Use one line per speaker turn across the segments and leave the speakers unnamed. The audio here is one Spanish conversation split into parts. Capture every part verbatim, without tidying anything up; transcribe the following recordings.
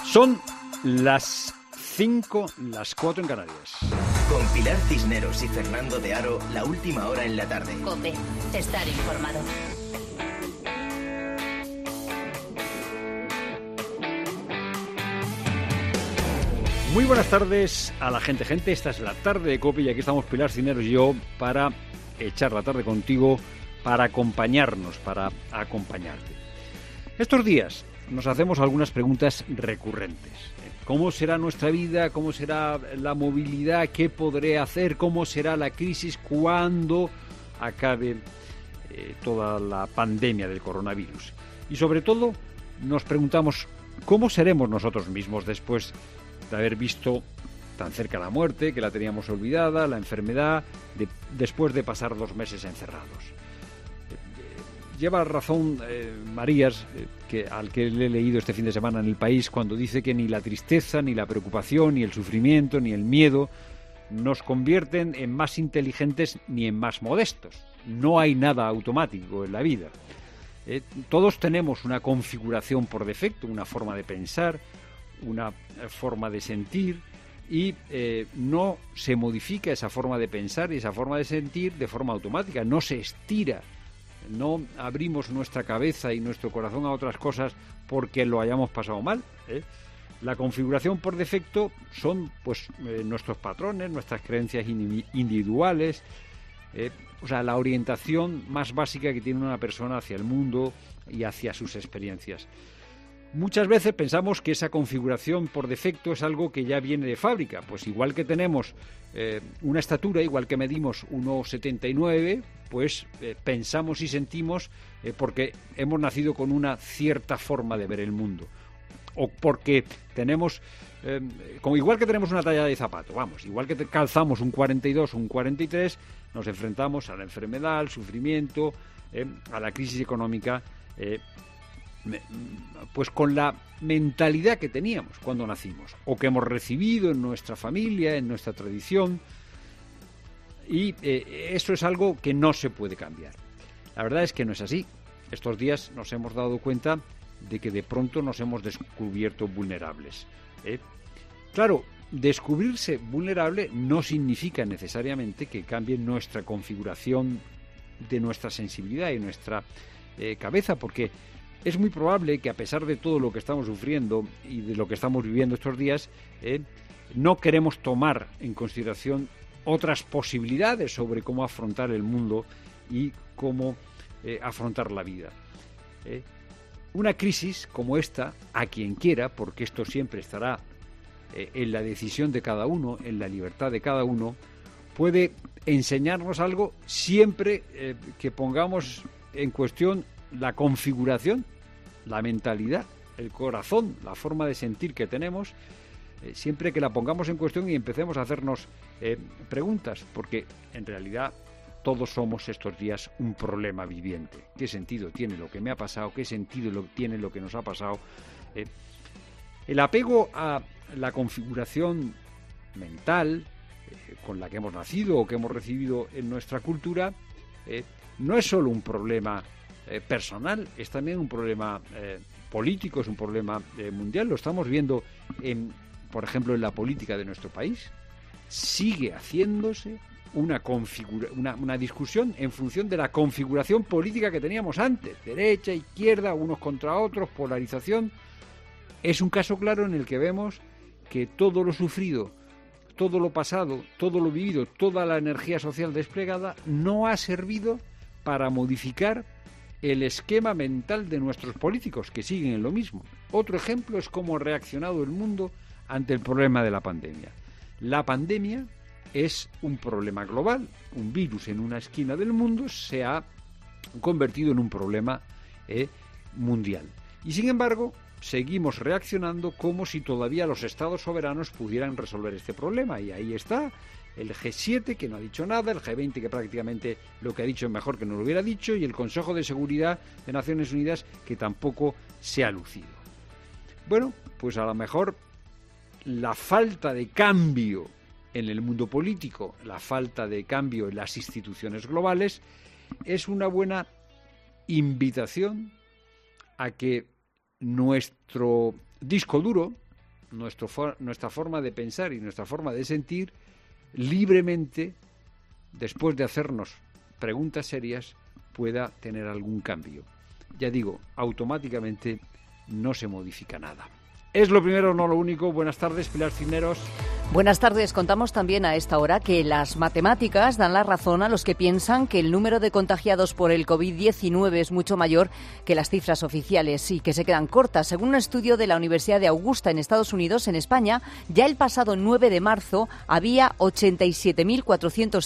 Son las cinco, las cuatro en Canarias.
Con Pilar Cisneros y Fernando de Aro, la última hora en la tarde.
COPE, estar informado.
Muy buenas tardes a la gente, gente. Esta es la tarde de COPE y aquí estamos Pilar Cisneros y yo para echar la tarde contigo, para acompañarnos, para acompañarte. Estos días nos hacemos algunas preguntas recurrentes. ¿Cómo será nuestra vida? ¿Cómo será la movilidad? ¿Qué podré hacer? ¿Cómo será la crisis cuando acabe eh, toda la pandemia del coronavirus? Y sobre todo nos preguntamos ¿cómo seremos nosotros mismos después de haber visto tan cerca la muerte, que la teníamos olvidada, la enfermedad, de, después de pasar dos meses encerrados? Lleva razón eh, Marías, eh, que, al que le he leído este fin de semana en El País, cuando dice que ni la tristeza, ni la preocupación, ni el sufrimiento, ni el miedo nos convierten en más inteligentes ni en más modestos. No hay nada automático en la vida. Eh, todos tenemos una configuración por defecto, una forma de pensar, una forma de sentir, y eh, no se modifica esa forma de pensar y esa forma de sentir de forma automática, no se estira. No abrimos nuestra cabeza y nuestro corazón a otras cosas porque lo hayamos pasado mal, ¿eh? La configuración por defecto son pues eh, nuestros patrones, nuestras creencias individuales, eh, o sea, la orientación más básica que tiene una persona hacia el mundo y hacia sus experiencias. Muchas veces pensamos que esa configuración por defecto es algo que ya viene de fábrica. Pues igual que tenemos eh, una estatura, igual que medimos uno setenta y nueve, pues eh, pensamos y sentimos eh, porque hemos nacido con una cierta forma de ver el mundo. O porque tenemos, eh, como igual que tenemos una talla de zapato, vamos, igual que calzamos un cuarenta y dos o un cuarenta y tres, nos enfrentamos a la enfermedad, al sufrimiento, eh, a la crisis económica, eh, pues con la mentalidad que teníamos cuando nacimos o que hemos recibido en nuestra familia, en nuestra tradición, y eh, eso es algo que no se puede cambiar. La verdad es que no es así. Estos días nos hemos dado cuenta de que de pronto nos hemos descubierto vulnerables, ¿eh? Claro, descubrirse vulnerable no significa necesariamente que cambie nuestra configuración de nuestra sensibilidad y nuestra eh, cabeza, porque es muy probable que a pesar de todo lo que estamos sufriendo y de lo que estamos viviendo estos días, eh, no queremos tomar en consideración otras posibilidades sobre cómo afrontar el mundo y cómo eh, afrontar la vida. Eh, una crisis como esta, a quien quiera, porque esto siempre estará eh, en la decisión de cada uno, en la libertad de cada uno, puede enseñarnos algo siempre eh, que pongamos en cuestión la configuración, la mentalidad, el corazón, la forma de sentir que tenemos, eh, siempre que la pongamos en cuestión y empecemos a hacernos eh, preguntas, porque en realidad todos somos estos días un problema viviente. ¿Qué sentido tiene lo que me ha pasado? ¿Qué sentido lo, tiene lo que nos ha pasado? Eh, el apego a la configuración mental eh, con la que hemos nacido o que hemos recibido en nuestra cultura eh, no es solo un problema Eh, personal, es también un problema eh, político, es un problema eh, mundial. Lo estamos viendo, en, por ejemplo, en la política de nuestro país. Sigue haciéndose una, configura, una, una discusión en función de la configuración política que teníamos antes. Derecha, izquierda, unos contra otros, polarización. Es un caso claro en el que vemos que todo lo sufrido, todo lo pasado, todo lo vivido, toda la energía social desplegada no ha servido para modificar el esquema mental de nuestros políticos, que siguen en lo mismo. Otro ejemplo es cómo ha reaccionado el mundo ante el problema de la pandemia. La pandemia es un problema global. Un virus en una esquina del mundo se ha convertido en un problema eh, mundial. Y sin embargo, seguimos reaccionando como si todavía los estados soberanos pudieran resolver este problema. Y ahí está el G siete, que no ha dicho nada, el G veinte, que prácticamente lo que ha dicho es mejor que no lo hubiera dicho, y el Consejo de Seguridad de Naciones Unidas, que tampoco se ha lucido. Bueno, pues a lo mejor la falta de cambio en el mundo político, la falta de cambio en las instituciones globales, es una buena invitación a que nuestro disco duro, nuestro for- nuestra forma de pensar y nuestra forma de sentir libremente, después de hacernos preguntas serias, pueda tener algún cambio. Ya digo, automáticamente no se modifica nada. Es lo primero, no lo único. Buenas tardes, Pilar Cisneros.
Buenas tardes. Contamos también a esta hora que las matemáticas dan la razón a los que piensan que el número de contagiados por el covid diecinueve es mucho mayor que las cifras oficiales y que se quedan cortas. Según un estudio de la Universidad de Augusta en Estados Unidos, en España, ya el pasado nueve de marzo había ochenta y siete mil cuatrocientos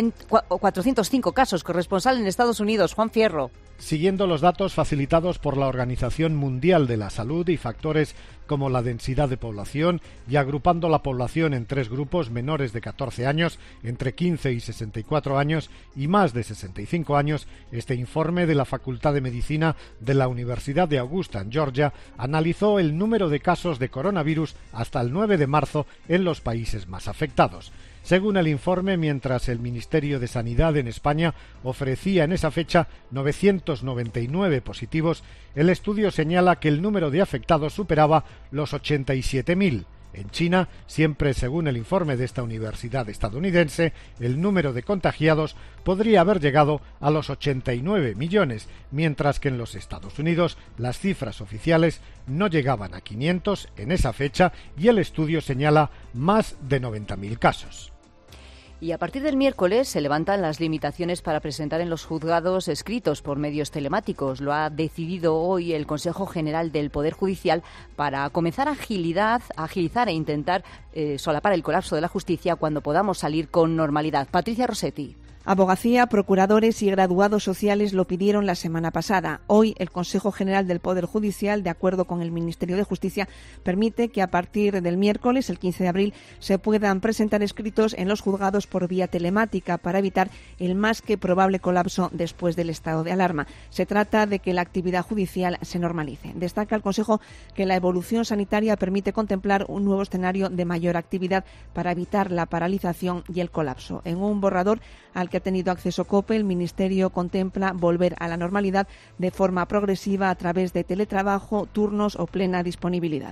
cinco casos. Corresponsal en Estados Unidos, Juan Fierro.
Siguiendo los datos facilitados por la Organización Mundial de la Salud y factores como la densidad de población y agrupando la población en tres grupos: menores de catorce años, entre quince y sesenta y cuatro años y más de sesenta y cinco años, este informe de la Facultad de Medicina de la Universidad de Augusta en Georgia analizó el número de casos de coronavirus hasta el nueve de marzo en los países más afectados. Según el informe, mientras el Ministerio de Sanidad en España ofrecía en esa fecha novecientos noventa y nueve positivos, el estudio señala que el número de afectados superaba los ochenta y siete mil. En China, siempre según el informe de esta universidad estadounidense, el número de contagiados podría haber llegado a los ochenta y nueve millones, mientras que en los Estados Unidos las cifras oficiales no llegaban a quinientos en esa fecha y el estudio señala más de noventa mil casos.
Y a partir del miércoles se levantan las limitaciones para presentar en los juzgados escritos por medios telemáticos. Lo ha decidido hoy el Consejo General del Poder Judicial para comenzar a agilidad, a agilizar e intentar eh, solapar el colapso de la justicia cuando podamos salir con normalidad. Patricia Rossetti.
Abogacía, procuradores y graduados sociales lo pidieron la semana pasada. Hoy, el Consejo General del Poder Judicial, de acuerdo con el Ministerio de Justicia, permite que a partir del miércoles, el quince de abril, se puedan presentar escritos en los juzgados por vía telemática para evitar el más que probable colapso después del estado de alarma. Se trata de que la actividad judicial se normalice. Destaca el Consejo que la evolución sanitaria permite contemplar un nuevo escenario de mayor actividad para evitar la paralización y el colapso. En un borrador al que ha tenido acceso COPE, el Ministerio contempla volver a la normalidad de forma progresiva a través de teletrabajo, turnos o plena disponibilidad.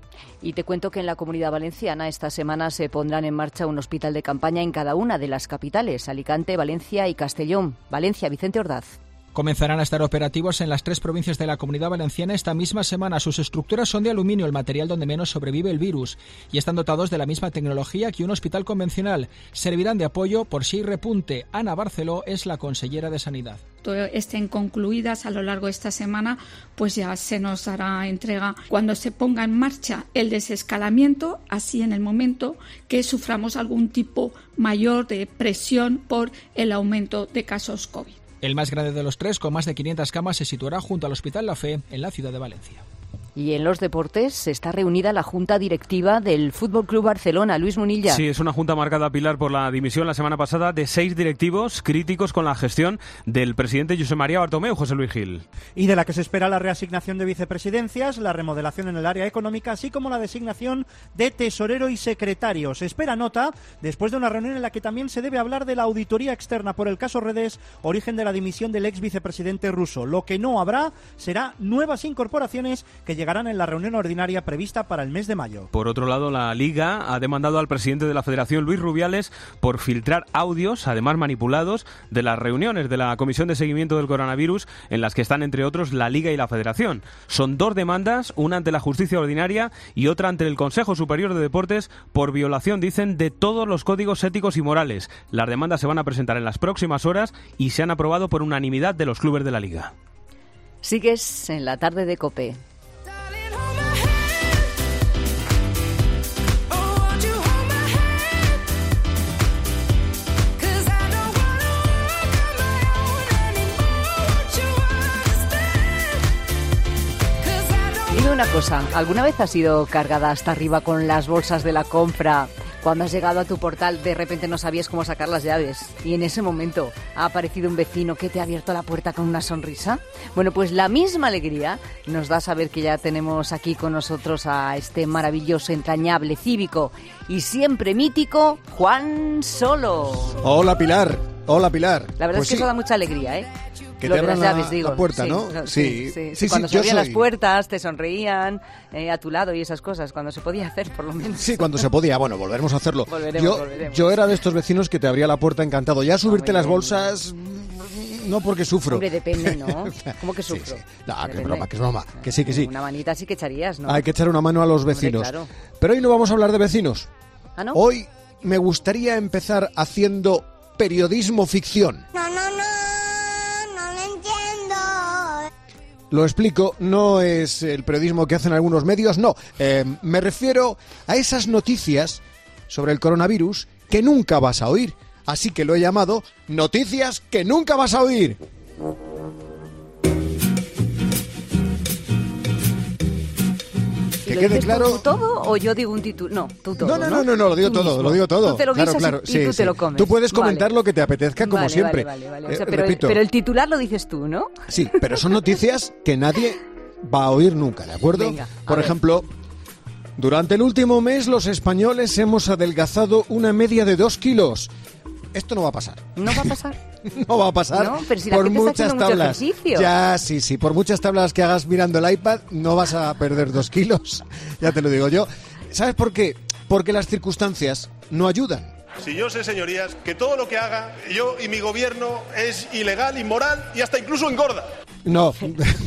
Y te cuento que en la Comunidad Valenciana esta semana se pondrán en marcha un hospital de campaña en cada una de las capitales: Alicante, Valencia y Castellón. Valencia, Vicente Ordaz.
Comenzarán a estar operativos en las tres provincias de la Comunidad Valenciana esta misma semana. Sus estructuras son de aluminio, el material donde menos sobrevive el virus, y están dotados de la misma tecnología que un hospital convencional. Servirán de apoyo por si repunte. Ana Barceló es la consellera de Sanidad.
Estén concluidas a lo largo de esta semana, pues ya se nos dará entrega cuando se ponga en marcha el desescalamiento, así en el momento que suframos algún tipo mayor de presión por el aumento de casos COVID.
El más grande de los tres, con más de quinientas camas, se situará junto al Hospital La Fe, en la ciudad de Valencia.
Y en los deportes está reunida la Junta Directiva del Fútbol Club Barcelona. Luis Munilla.
Sí, es una junta marcada, Pilar, por la dimisión la semana pasada de seis directivos críticos con la gestión del presidente José María Bartomeu, José Luis Gil.
Y de la que se espera la reasignación de vicepresidencias, la remodelación en el área económica, así como la designación de tesorero y secretario. Se espera nota después de una reunión en la que también se debe hablar de la auditoría externa por el caso Redes, origen de la dimisión del ex vicepresidente ruso. Lo que no habrá será nuevas incorporaciones que llegarán en la reunión ordinaria prevista para el mes de mayo.
Por otro lado, la Liga ha demandado al presidente de la Federación, Luis Rubiales, por filtrar audios, además manipulados, de las reuniones de la Comisión de Seguimiento del Coronavirus, en las que están, entre otros, la Liga y la Federación. Son dos demandas, una ante la Justicia Ordinaria y otra ante el Consejo Superior de Deportes, por violación, dicen, de todos los códigos éticos y morales. Las demandas se van a presentar en las próximas horas y se han aprobado por unanimidad de los clubes de la Liga.
Sigues en la tarde de COPE. Dime una cosa, ¿alguna vez has ido cargada hasta arriba con las bolsas de la compra? Cuando has llegado a tu portal, de repente no sabías cómo sacar las llaves y en ese momento ha aparecido un vecino que te ha abierto la puerta con una sonrisa. Bueno, pues la misma alegría nos da saber que ya tenemos aquí con nosotros a este maravilloso, entrañable, cívico y siempre mítico Juan Solo.
Hola, Pilar. Hola, Pilar.
La verdad
pues
es que
sí.
Eso da mucha alegría, ¿eh?
que
Lo
te
de
abran
las
la,
llaves, digo.
la puerta,
Sí,
¿no?
claro,
Sí,
sí, sí,
sí,
Cuando
sí,
se
yo
abrían
soy...
las puertas, te sonreían eh, a tu lado y esas cosas, cuando se podía hacer, por lo menos.
Sí, cuando se podía. Bueno, volveremos a hacerlo.
Volveremos,
yo,
volveremos.
yo era de estos vecinos que te abría la puerta encantado. Ya subirte
muy
las
bien.
bolsas, no porque sufro.
Hombre, depende, ¿no? ¿Cómo que
Sí,
sufro?
sí. No, que es
Depende.
broma, que es broma. Que sí, que sí.
Una manita sí que echarías, ¿no?
Hay que echar una mano a los
Hombre,
vecinos.
claro.
Pero hoy no vamos a hablar de vecinos.
¿Ah, no?
Hoy me gustaría empezar haciendo periodismo ficción.
No, no, no, no lo entiendo.
Lo explico, no es el periodismo que hacen algunos medios, no. Eh, me refiero a esas noticias sobre el coronavirus que nunca vas a oír. Así que lo he llamado Noticias que nunca vas a oír. Que
¿Lo
quede
dices
claro.
tú todo o yo digo un título? No, tú todo.
No, no, no, no, no, lo digo
Tú
todo,
mismo.
lo digo todo.
Tú te lo
Claro,
guisas
claro,
y, y
sí,
tú
sí.
te lo comes.
Tú puedes
Vale.
comentar lo que te apetezca, como
Vale,
siempre.
Vale, vale, vale. O
Eh,
sea, pero,
repito.
pero el titular lo dices tú, ¿no?
Sí, pero son noticias que nadie va a oír nunca, ¿de acuerdo?
Venga, a
Por
ver.
ejemplo, durante el último mes los españoles hemos adelgazado una media de dos kilos. Esto no va a pasar.
¿No va a pasar?
No va a pasar
No, pero si la
por
gente está
muchas
haciendo mucho
tablas.
ejercicio.
Ya, sí, sí, por muchas tablas que hagas mirando el iPad no vas a perder dos kilos. Ya te lo digo yo. ¿Sabes por qué? Porque las circunstancias no ayudan.
Si yo sé, señorías, que todo lo que haga yo y mi gobierno es ilegal, inmoral y hasta incluso engorda.
No,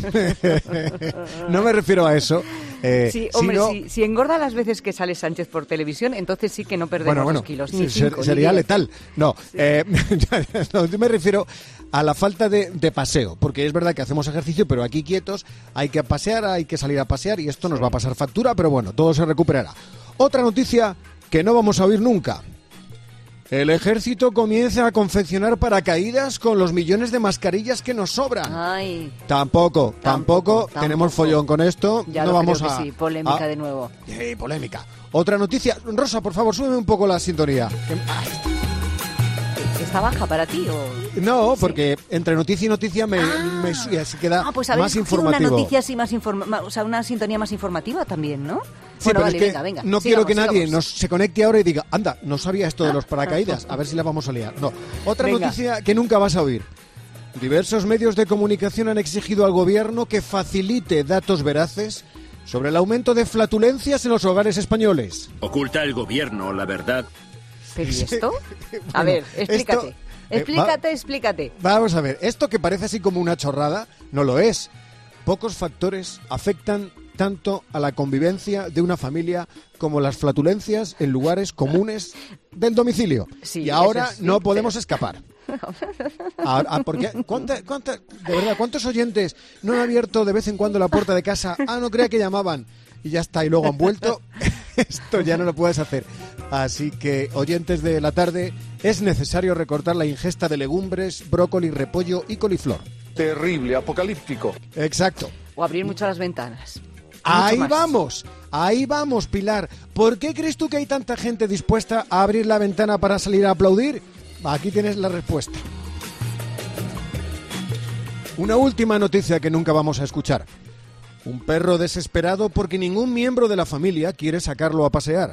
no me refiero a eso. Eh,
Sí, hombre,
sino-
si, si engorda las veces que sale Sánchez por televisión, entonces sí que no perdemos
Bueno, bueno,
dos kilos, ni
ser-
cinco, ni
sería
diez.
letal. No, eh, no, yo me refiero a la falta de, de paseo, porque es verdad que hacemos ejercicio, pero aquí quietos hay que pasear, hay que salir a pasear y esto nos va a pasar factura, pero bueno, todo se recuperará. Otra noticia que no vamos a oír nunca. El ejército comienza a confeccionar paracaídas con los millones de mascarillas que nos sobran.
Ay,
Tampoco, tampoco,
Tampoco,
tenemos
tampoco.
follón con esto.
ya
no
lo
vamos
creo que
a
sí, polémica
a-
de nuevo.
Eh, polémica. Otra noticia. Rosa, por favor, súbeme un poco la sintonía. Que- ay,
¿Está baja para ti o...?
No, porque entre noticia y noticia me, me su- y así queda
Ah, pues a ver,
más
escogido una
informativo.
noticia así más informa o sea, una sintonía más informativa también, ¿no?
Sí,
bueno,
pero
vale,
es que
venga, venga.
no
sigamos,
quiero que nadie
sigamos.
nos se conecte ahora y diga, anda, no sabía esto de los paracaídas, a ver si la vamos a liar. No. Otra
Venga.
noticia que nunca vas a oír. Diversos medios de comunicación han exigido al gobierno que facilite datos veraces sobre el aumento de flatulencias en los hogares españoles.
¿Oculta el gobierno la verdad?
¿Pero y esto? A
Bueno,
ver, explícate.
esto, eh,
explícate,
va-
explícate.
Vamos a ver, esto que parece así como una chorrada, no lo es. Pocos factores afectan tanto a la convivencia de una familia como las flatulencias en lugares comunes del domicilio.
Sí,
y ahora
eso sí,
no
pero-
podemos escapar. Ahora, ah, porque, ¿cuánta- cuánta- de verdad, ¿cuántos oyentes no han abierto de vez en cuando la puerta de casa? Ah, no creía que llamaban. Y ya está, y luego han vuelto. Esto ya no lo puedes hacer. Así que, oyentes de la tarde, es necesario recortar la ingesta de legumbres, brócoli, repollo y coliflor.
Terrible, apocalíptico.
Exacto.
O abrir mucho las ventanas.
Ahí
más.
vamos, ahí vamos, Pilar. ¿Por qué crees tú que hay tanta gente dispuesta a abrir la ventana para salir a aplaudir? Aquí tienes la respuesta. Una última noticia que nunca vamos a escuchar. Un perro desesperado porque ningún miembro de la familia quiere sacarlo a pasear.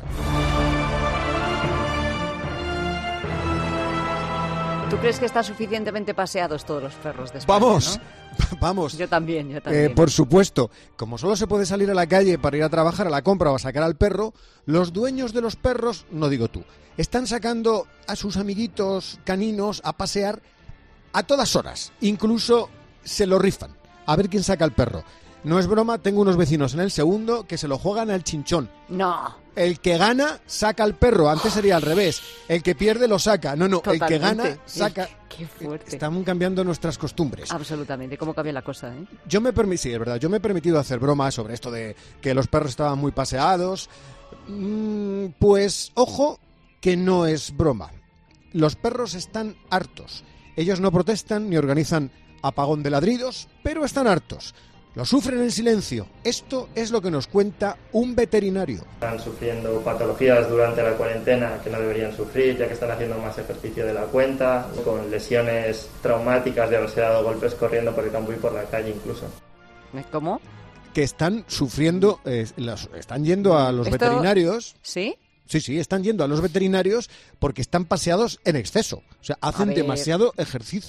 ¿Tú crees que están suficientemente paseados todos los perros de España,
Vamos,
¿no?
vamos.
Yo también, yo
Eh,
también.
por supuesto, como solo se puede salir a la calle para ir a trabajar, a la compra o a sacar al perro, los dueños de los perros, no digo tú, están sacando a sus amiguitos caninos a pasear a todas horas. Incluso se lo rifan. A ver quién saca al perro. No es broma, tengo unos vecinos en el segundo que se lo juegan al chinchón.
No.
El que gana saca al perro. Antes sería al revés. El que pierde lo saca. No, no, el que
Totalmente.
gana saca.
Qué fuerte.
Están cambiando nuestras costumbres.
Absolutamente. ¿Cómo cambia la cosa, eh?
Yo me permití, sí, es verdad, yo me he permitido hacer bromas sobre esto de que los perros estaban muy paseados. Mm, pues, ojo, que no es broma. Los perros están hartos. Ellos no protestan ni organizan apagón de ladridos, pero están hartos. Lo sufren en silencio. Esto es lo que nos cuenta un veterinario.
Están sufriendo patologías durante la cuarentena que no deberían sufrir, ya que están haciendo más ejercicio de la cuenta, con lesiones traumáticas de haberse dado golpes corriendo por el campo y por la calle incluso.
¿Cómo?
Que están sufriendo, eh, los- están yendo a los
¿Esto-
veterinarios.
¿Sí?
Sí, sí, están yendo a los veterinarios porque están paseados en exceso. O sea, hacen
ver.
demasiado ejercicio.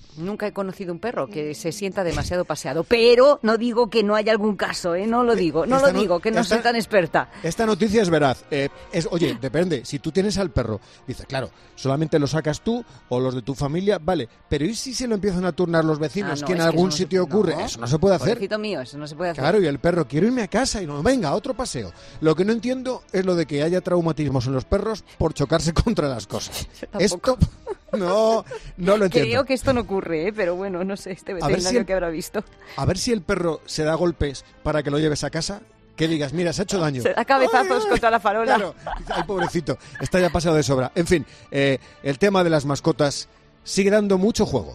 Nunca he conocido un perro que se sienta demasiado paseado, pero no digo que no haya algún caso, ¿eh? No lo digo, no
Esta
lo digo, que no
esta,
soy tan experta.
Esta noticia es veraz. Eh, es, oye, depende, si tú tienes al perro, dices, claro, solamente lo sacas tú o los de tu familia, vale, pero ¿y si se lo empiezan a turnar los vecinos?
Ah, no,
que en
es que
algún
eso no
sitio
se,
ocurre,
no,
eso no se puede hacer.
Pobrecito mío, eso no se puede hacer.
Claro, y el perro, quiero irme a casa y no, venga, otro paseo. Lo que no entiendo es lo de que haya traumatismos en los perros por chocarse contra las cosas. Esto, no, no lo entiendo.
Creo que esto no ocurre, ¿eh? Pero bueno, no sé, este veterinario
si el,
que habrá visto.
A ver si el perro se da golpes para que lo lleves a casa, que digas, mira, se ha hecho daño.
Se da cabezazos ¡ay, contra la farola!
Claro, ay, pobrecito, está ya pasado de sobra. En fin, eh, el tema de las mascotas sigue dando mucho juego.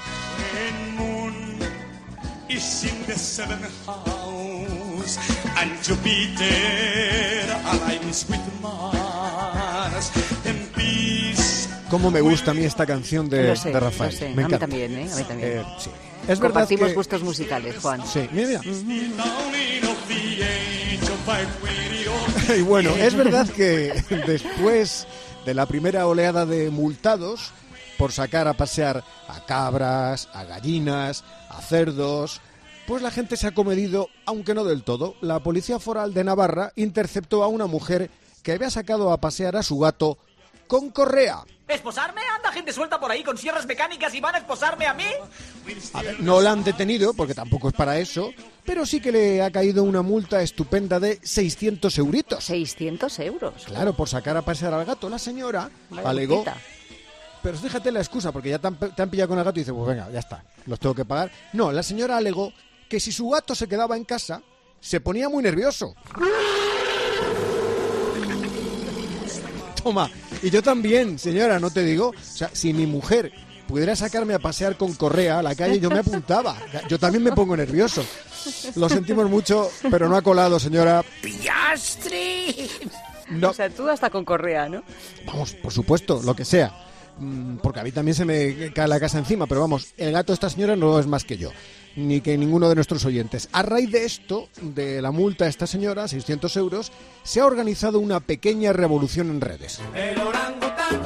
Cómo me gusta a mí esta canción de,
sé,
de Rafael.
Lo sé.
Me
a
encanta.
mí también, ¿eh? A mí también.
Eh, sí. Es
Compartimos
verdad que...
gustos musicales, Juan.
Sí, mira, mira. Y bueno, es verdad que después de la primera oleada de multados por sacar a pasear a cabras, a gallinas, a cerdos, pues la gente se ha comedido, aunque no del todo. La Policía Foral de Navarra interceptó a una mujer que había sacado a pasear a su gato con correa.
¿Esposarme? ¿Anda gente suelta por ahí con sierras mecánicas y van a esposarme a mí?
A ver, no la han detenido, porque tampoco es para eso, pero sí que le ha caído una multa estupenda de seiscientos euritos.
¿seiscientos euros?
Claro, por sacar a pasear al gato. La señora
Vaya
alegó...
multita.
Pero fíjate la excusa, porque ya te han, te han pillado con el gato y dices, pues venga, ya está, los tengo que pagar. No, la señora alegó que si su gato se quedaba en casa, se ponía muy nervioso. Toma, y yo también, señora, no te digo, o sea, si mi mujer pudiera sacarme a pasear con correa a la calle, yo me apuntaba. Yo también me pongo nervioso. Lo sentimos mucho, pero no ha colado, señora.
¡Pillastre!
No.
O sea, tú hasta con correa, ¿no?
Vamos, por supuesto, lo que sea. Porque a mí también se me cae la casa encima, pero vamos, el gato de esta señora no es más que yo, ni que ninguno de nuestros oyentes. A raíz de esto, de la multa a esta señora, seiscientos euros, se ha organizado una pequeña revolución en redes.
El orangután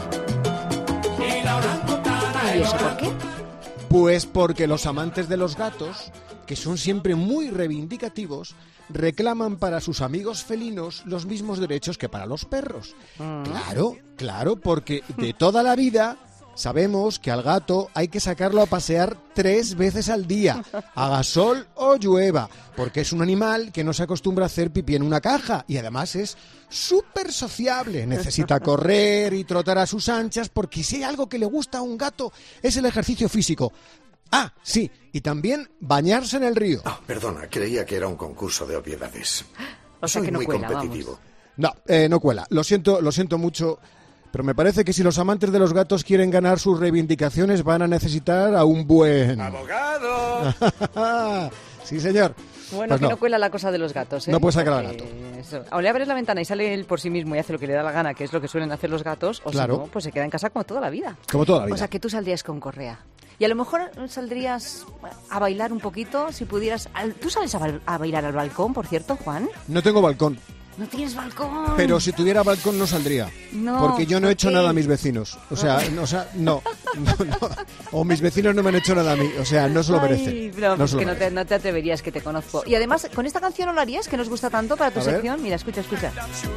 y la orangutana.
¿Y eso por qué?
Pues porque los amantes de los gatos, que son siempre muy reivindicativos, reclaman para sus amigos felinos los mismos derechos que para los perros.
Mm.
Claro, claro, porque de toda la vida sabemos que al gato hay que sacarlo a pasear tres veces al día, haga sol o llueva, porque es un animal que no se acostumbra a hacer pipí en una caja y además es súper sociable, necesita correr y trotar a sus anchas, porque si hay algo que le gusta a un gato es el ejercicio físico. Ah, sí, y también bañarse en el río.
Oh, perdona, creía que era un concurso de obviedades.
O sea,
Soy
que no
muy
cuela,
competitivo.
No, eh, no cuela. Lo siento, lo siento mucho, pero me parece que si los amantes de los gatos quieren ganar sus reivindicaciones van a necesitar a un buen...
¡Abogado!
Sí, señor.
Bueno,
Pues
que
no.
no cuela la cosa de los gatos, ¿eh?
No puedes sacar al
Porque
gato.
eso. O le abres la ventana y sale él por sí mismo y hace lo que le da la gana, que es lo que suelen hacer los gatos, o
Claro.
si no, pues se queda en casa como toda la vida.
Como toda la vida.
O sea, que tú saldrías con correa. Y a lo mejor saldrías a bailar un poquito, si pudieras... al- ¿Tú sales a, ba- a bailar al balcón, por cierto, Juan?
No tengo balcón,
No tienes balcón.
pero si tuviera balcón no saldría.
No,
porque yo no he
¿por
hecho
qué?
nada a mis vecinos. O sea, no, o sea, no, no, no. O mis vecinos no me han hecho nada a mí. O sea, no se lo
Ay,
merecen.
no,
No
pues
se lo
que no
merecen.
te, no te atreverías, que te conozco. Y además, con esta canción no lo harías, que nos gusta tanto para tu
A ver.
sección. Mira, escucha, escucha.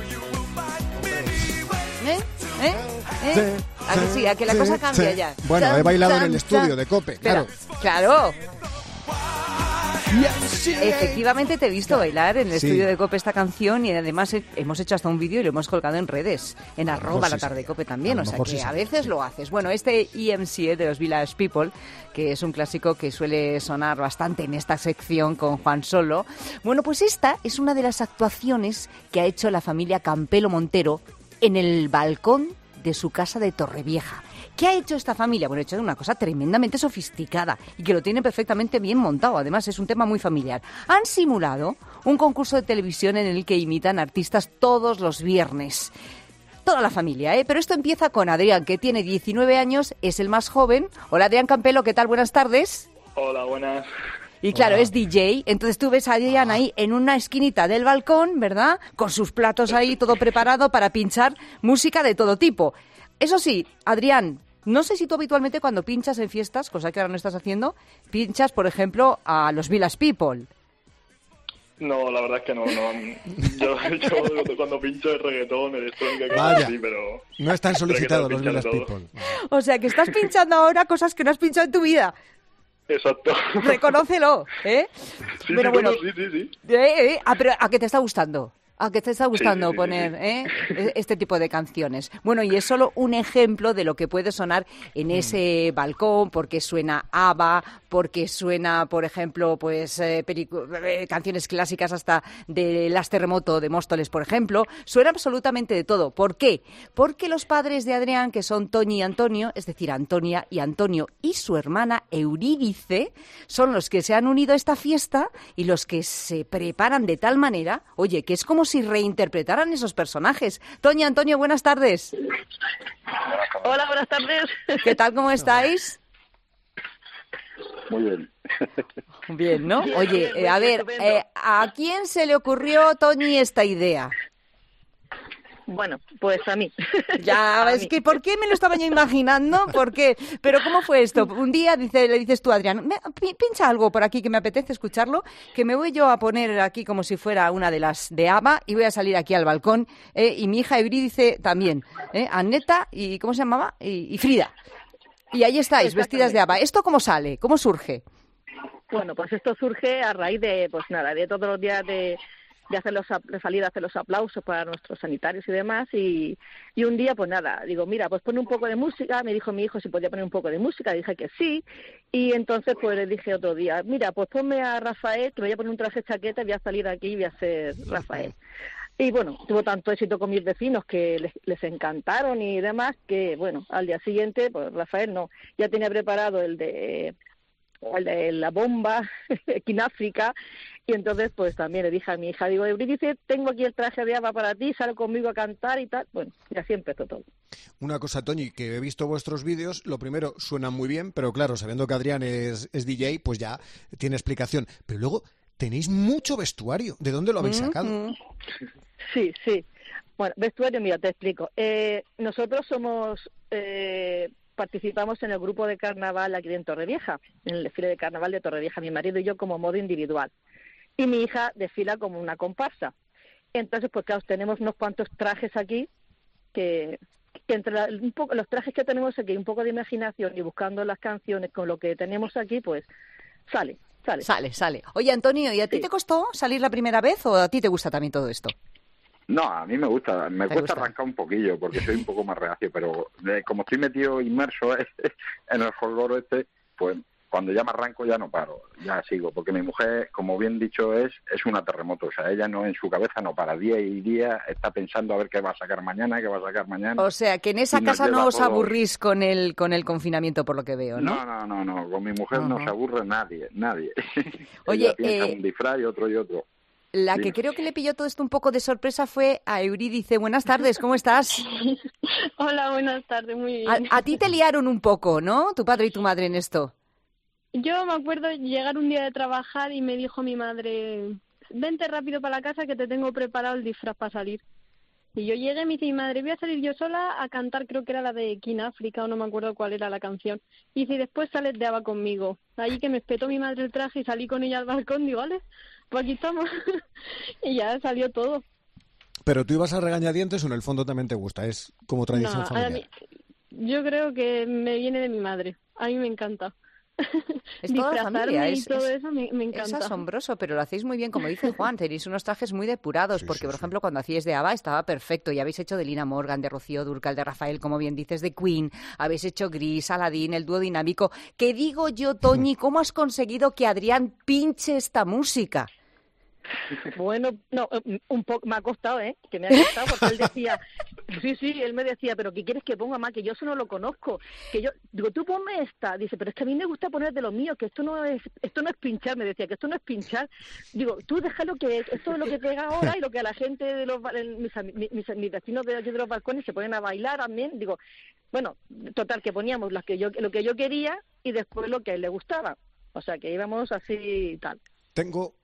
¿Eh? ¿Eh? ¿Eh?
Sí,
¿A que sí? ¿A que la
sí,
cosa cambia
sí.
ya?
Bueno,
Chan,
he bailado en
chan,
el estudio
chan.
de COPE,
Espera,
claro.
¡Claro! Efectivamente te he visto bailar en el
Sí.
estudio de COPE esta canción y además he- hemos hecho hasta un vídeo y lo hemos colgado en redes, en
lo
arroba
mejor
la
sí
tarde
sabía.
COPE también,
A
o
lo
sea
mejor
que
sí
a
sabía.
veces lo haces. Bueno, este E M C de los Village People, que es un clásico que suele sonar bastante en esta sección con Juan Solo, bueno, pues esta es una de las actuaciones que ha hecho la familia Campelo Montero en el balcón de su casa de Torrevieja. ¿Qué ha hecho esta familia? Bueno, ha hecho una cosa tremendamente sofisticada y que lo tiene perfectamente bien montado. Además, es un tema muy familiar. Han simulado un concurso de televisión en el que imitan artistas todos los viernes. Toda la familia, ¿eh? Pero esto empieza con Adrián, que tiene diecinueve años, es el más joven. Hola, Adrián Campelo, ¿qué tal? Buenas tardes.
Hola, buenas.
Y claro,
Hola.
es D J, entonces tú ves a Adrián ahí en una esquinita del balcón, ¿verdad? Con sus platos ahí, todo preparado para pinchar música de todo tipo. Eso sí, Adrián, No sé si tú habitualmente cuando pinchas en fiestas, cosa que ahora no estás haciendo, pinchas, por ejemplo, a los Village People.
No, la verdad es que no. no. Yo, yo cuando pincho el reggaetón, electrónica, cosas
Vaya,
así, pero...
no están solicitados los Village People.
O sea, que estás pinchando ahora cosas que no has pinchado en tu vida.
Exacto.
Reconócelo, ¿eh?
Sí,
pero
sí,
bueno,
sí, sí, sí.
Eh, eh, ah, pero ¿a qué te está gustando? ¿A qué te está gustando
sí, sí,
poner
sí,
sí. ¿eh? este tipo de canciones? Bueno, y es solo un ejemplo de lo que puede sonar en ese mm. balcón, porque suena ABBA, porque suena, por ejemplo, pues eh, eh, canciones clásicas hasta de Las Terremoto de Móstoles, por ejemplo. Suena absolutamente de todo. ¿Por qué? Porque los padres de Adrián, que son Toñi y Antonio, es decir, Antonia y Antonio y su hermana Eurídice, son los que se han unido a esta fiesta y los que se preparan de tal manera, oye, que es como si reinterpretaran esos personajes. Toñi, Antonio, buenas tardes.
Hola, buenas tardes.
¿Qué tal, cómo estáis?
Muy bien.
Bien, ¿no? Oye, eh, a ver, eh, ¿a quién se le ocurrió, Toñi, esta idea?
Bueno, pues a mí.
Ya,
a
es
mí.
que ¿por qué me lo estaba yo imaginando? ¿Por qué? Pero ¿cómo fue esto? Un día dice, le dices tú a Adrián, me, pincha algo por aquí que me apetece escucharlo, que me voy yo a poner aquí como si fuera una de las de ABBA y voy a salir aquí al balcón. Eh, y mi hija Eurídice también, eh, Anneta y ¿cómo se llamaba? Y, y Frida. Y ahí estáis, vestidas de ABBA. ¿Esto cómo sale? ¿Cómo surge?
Bueno, pues esto surge a raíz de, pues nada, de todos los días de... de hacer los de salir a hacer los aplausos para nuestros sanitarios y demás y, y un día pues nada, digo mira pues pone un poco de música, me dijo mi hijo si podía poner un poco de música, dije que sí y entonces pues le dije otro día, mira pues ponme a Rafael que me voy a poner un traje chaqueta y voy a salir aquí y voy a ser Rafael. Y bueno, tuvo tanto éxito con mis vecinos que les, les encantaron y demás que bueno, al día siguiente pues Rafael no, ya tenía preparado el de el de la bomba equináfrica y entonces pues también le dije a mi hija, digo, Eurídice, tengo aquí el traje de ABBA para ti, sal conmigo a cantar y tal. Bueno, y así empezó todo.
Una cosa, Toñi, que he visto vuestros vídeos, lo primero, suenan muy bien, pero claro, sabiendo que Adrián es, es D J, pues ya tiene explicación. Pero luego tenéis mucho vestuario. ¿De dónde lo habéis sacado?
Mm-hmm. Sí, sí. Bueno, vestuario, mira, te explico. Eh, nosotros somos... Eh, participamos en el grupo de carnaval aquí en Torrevieja, en el desfile de carnaval de Torrevieja, mi marido y yo como modo individual. Y mi hija desfila como una comparsa. Entonces, pues claro, tenemos unos cuantos trajes aquí que, que entre la, un poco, los trajes que tenemos aquí, un poco de imaginación y buscando las canciones con lo que tenemos aquí, pues sale, sale.
Sale, sale. Oye, Antonio, ¿y a ti sí. te costó salir la primera vez o a ti te gusta también todo esto?
No, a mí me gusta, me cuesta
gusta?
arrancar un poquillo porque soy un poco más reacio, pero eh, como estoy metido inmerso eh, en el folclore este, pues cuando ya me arranco ya no paro, ya sigo, porque mi mujer, como bien dicho, es es una terremoto, o sea, ella no en su cabeza no para, día y día está pensando a ver qué va a sacar mañana, qué va a sacar mañana.
O sea, que en esa casa no os todo... aburrís con el con el confinamiento, por lo que veo, ¿no?
No, no, no, no, con mi mujer uh-huh. no se aburre nadie, nadie.
Oye,
ella piensa
eh...
un disfraz y otro y otro.
La que creo que le pilló todo esto un poco de sorpresa fue a Eurídice. Buenas tardes, ¿cómo estás?
Hola, buenas tardes, muy bien.
A, a ti te liaron un poco, ¿no? Tu padre y tu madre en esto.
Yo me acuerdo llegar un día de trabajar y me dijo mi madre, vente rápido para la casa que te tengo preparado el disfraz para salir. Y yo llegué y me dice mi madre, voy a salir yo sola a cantar, creo que era la de Equináfrica o no me acuerdo cuál era la canción. Y dice, después sales de ABBA conmigo. Ahí que me espetó mi madre el traje y salí con ella al balcón, digo, vale, pues aquí estamos. Y ya salió todo.
Pero tú ibas a regañadientes o en el fondo también te gusta, es como tradición
no,
familiar.
A mí, yo creo que me viene de mi madre, a mí me encanta.
Es toda la familia, es,
y todo
es,
eso me, me encanta.
Es asombroso, pero lo hacéis muy bien, como dice Juan, tenéis unos trajes muy depurados, sí, porque sí, por sí. ejemplo cuando hacíais de ABBA estaba perfecto, y habéis hecho de Lina Morgan, de Rocío Dúrcal, de Rafael, como bien dices, de Queen, habéis hecho Gris, Aladín, el dúo dinámico. ¿Qué digo yo, Toñi, cómo has conseguido que Adrián pinche esta música?
Bueno, no, un poco me ha costado, ¿eh? Que me ha costado porque él decía, sí, sí, él me decía, pero ¿qué quieres que ponga más? Que yo eso no lo conozco. Que yo digo, tú ponme esta. Dice, pero es que a mí me gusta poner de lo mío, que esto no es, esto no es pinchar. Me decía que esto no es pinchar. Digo, tú déjalo que es, esto es lo que pega ahora y lo que a la gente de los mis, mis, mis vecinos de aquí de los balcones se ponen a bailar también. Digo, bueno, total que poníamos lo que yo lo que yo quería y después lo que a él le gustaba. O sea que íbamos así y tal.
Tengo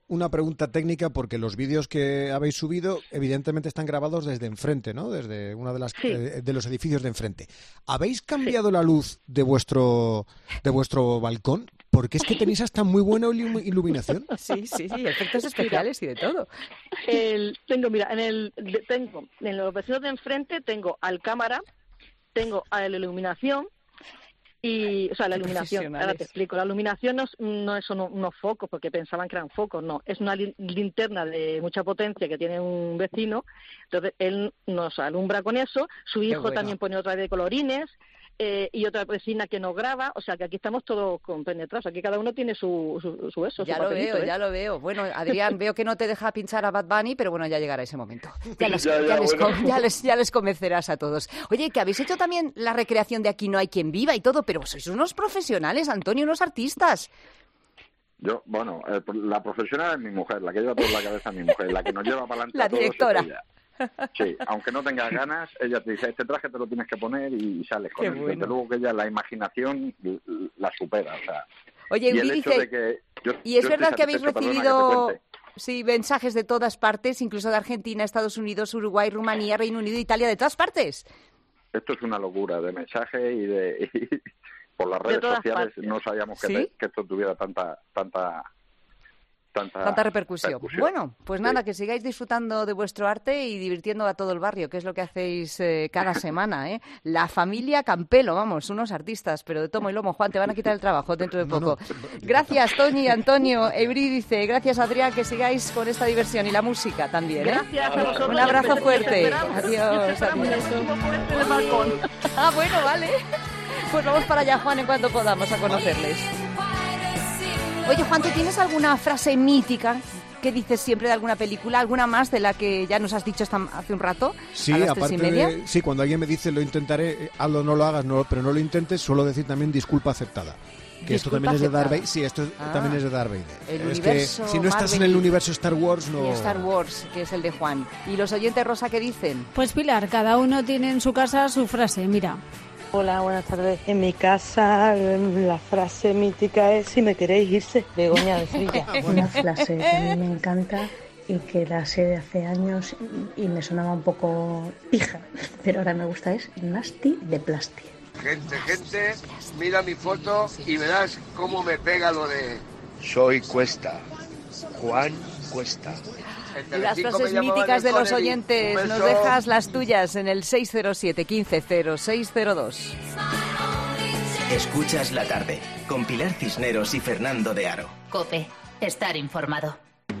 una pregunta técnica porque los vídeos que habéis subido evidentemente están grabados desde enfrente, ¿no? Desde uno de las
Sí.
eh, de los edificios de enfrente. ¿Habéis cambiado sí. la luz de vuestro de vuestro balcón? Porque es que tenéis hasta muy buena iluminación.
Sí, sí, sí, efectos especiales mira, y de todo.
El, tengo, mira, en el tengo en los vecinos de enfrente tengo al cámara, tengo a la iluminación. Y, o sea, la iluminación, ahora te explico, la iluminación no, no son unos focos, porque pensaban que eran focos, no, es una li- linterna de mucha potencia que tiene un vecino, entonces él nos alumbra con eso, su hijo bueno. también pone otra de colorines, eh, y otra vecina que nos graba, o sea que aquí estamos todos compenetrados, aquí cada uno tiene su, su, su eso,
ya
su
lo veo,
¿eh?
ya lo veo. Bueno, Adrián, veo que no te deja pinchar a Bad Bunny, pero bueno, ya llegará ese momento. Ya, los,
ya, ya,
ya, les,
bueno.
ya, les, ya les convencerás a todos. Oye, que habéis hecho también la recreación de Aquí no hay quien viva y todo, pero sois unos profesionales, Antonio, unos artistas.
Yo, bueno, eh, la profesional es mi mujer, la que lleva toda la cabeza es mi mujer, la que nos lleva para adelante
la
a todos
directora.
es ella. Sí, aunque no tengas ganas, ella te dice, este traje te lo tienes que poner y sales con
Qué
él.
bueno.
Desde luego que ella la imaginación la supera, o sea.
Oye,
y el
dice,
hecho de que yo,
y es
yo
verdad que habéis
satisfecho,
recibido
que
sí, mensajes de todas partes, incluso de Argentina, Estados Unidos, Uruguay, Rumanía, Reino Unido, Italia, de todas partes.
Esto es una locura de mensajes y de... Y por las redes sociales
partes.
no sabíamos que,
¿Sí?
te, que esto tuviera tanta... tanta Tanta,
Tanta repercusión.
repercusión.
Bueno, pues
Sí.
nada, que sigáis disfrutando de vuestro arte y divirtiendo a todo el barrio, que es lo que hacéis eh, cada semana, ¿eh? La familia Campelo, vamos, unos artistas, pero de tomo y lomo. Juan, te van a quitar el trabajo dentro de
No,
poco.
no.
Gracias, Toñi, Antonio, Eurídice, gracias, Adrián, que sigáis con esta diversión y la música también, ¿eh?
Gracias a vosotros.
Un abrazo
Les
fuerte.
esperamos,
Adiós,
les esperamos
adiós.
en el último puente del balcón.
Ah, bueno, vale. Pues vamos para allá, Juan, en cuanto podamos, a conocerles. Oye, Juan, ¿tú tienes alguna frase mítica que dices siempre de alguna película? ¿Alguna más de la que ya nos has dicho esta, hace un rato?
Sí,
a las
aparte
tres y media.
de, sí, cuando alguien me dice lo intentaré, eh, hazlo, no lo hagas, no, pero no lo intentes, suelo decir también disculpa aceptada. Que esto
Disculpa
también es de
aceptada.
Darth Vader. Sí, esto
Ah.
también es de Darth Vader.
El
es que
universo
si no estás en
Marvel
el universo Star Wars, no...
Y Star Wars, que es el de Juan. ¿Y los oyentes, Rosa, qué dicen?
Pues Pilar, cada uno tiene en su casa su frase, mira.
Hola, buenas tardes. En mi casa la frase mítica es si me queréis irse. Begoña de Sevilla.
Una frase que a mí me encanta y que la sé de hace años y me sonaba un poco pija, pero ahora me gusta, es nasty de plasti.
Gente, gente, mira mi foto y verás cómo me pega lo de soy Cuesta, Juan Cuesta.
Y las frases míticas de los oyentes, nos dejas las tuyas en el seis cero siete, quince, cero seis cero dos.
Escuchas la tarde con Pilar Cisneros y Fernando de Aro.
COPE, estar informado.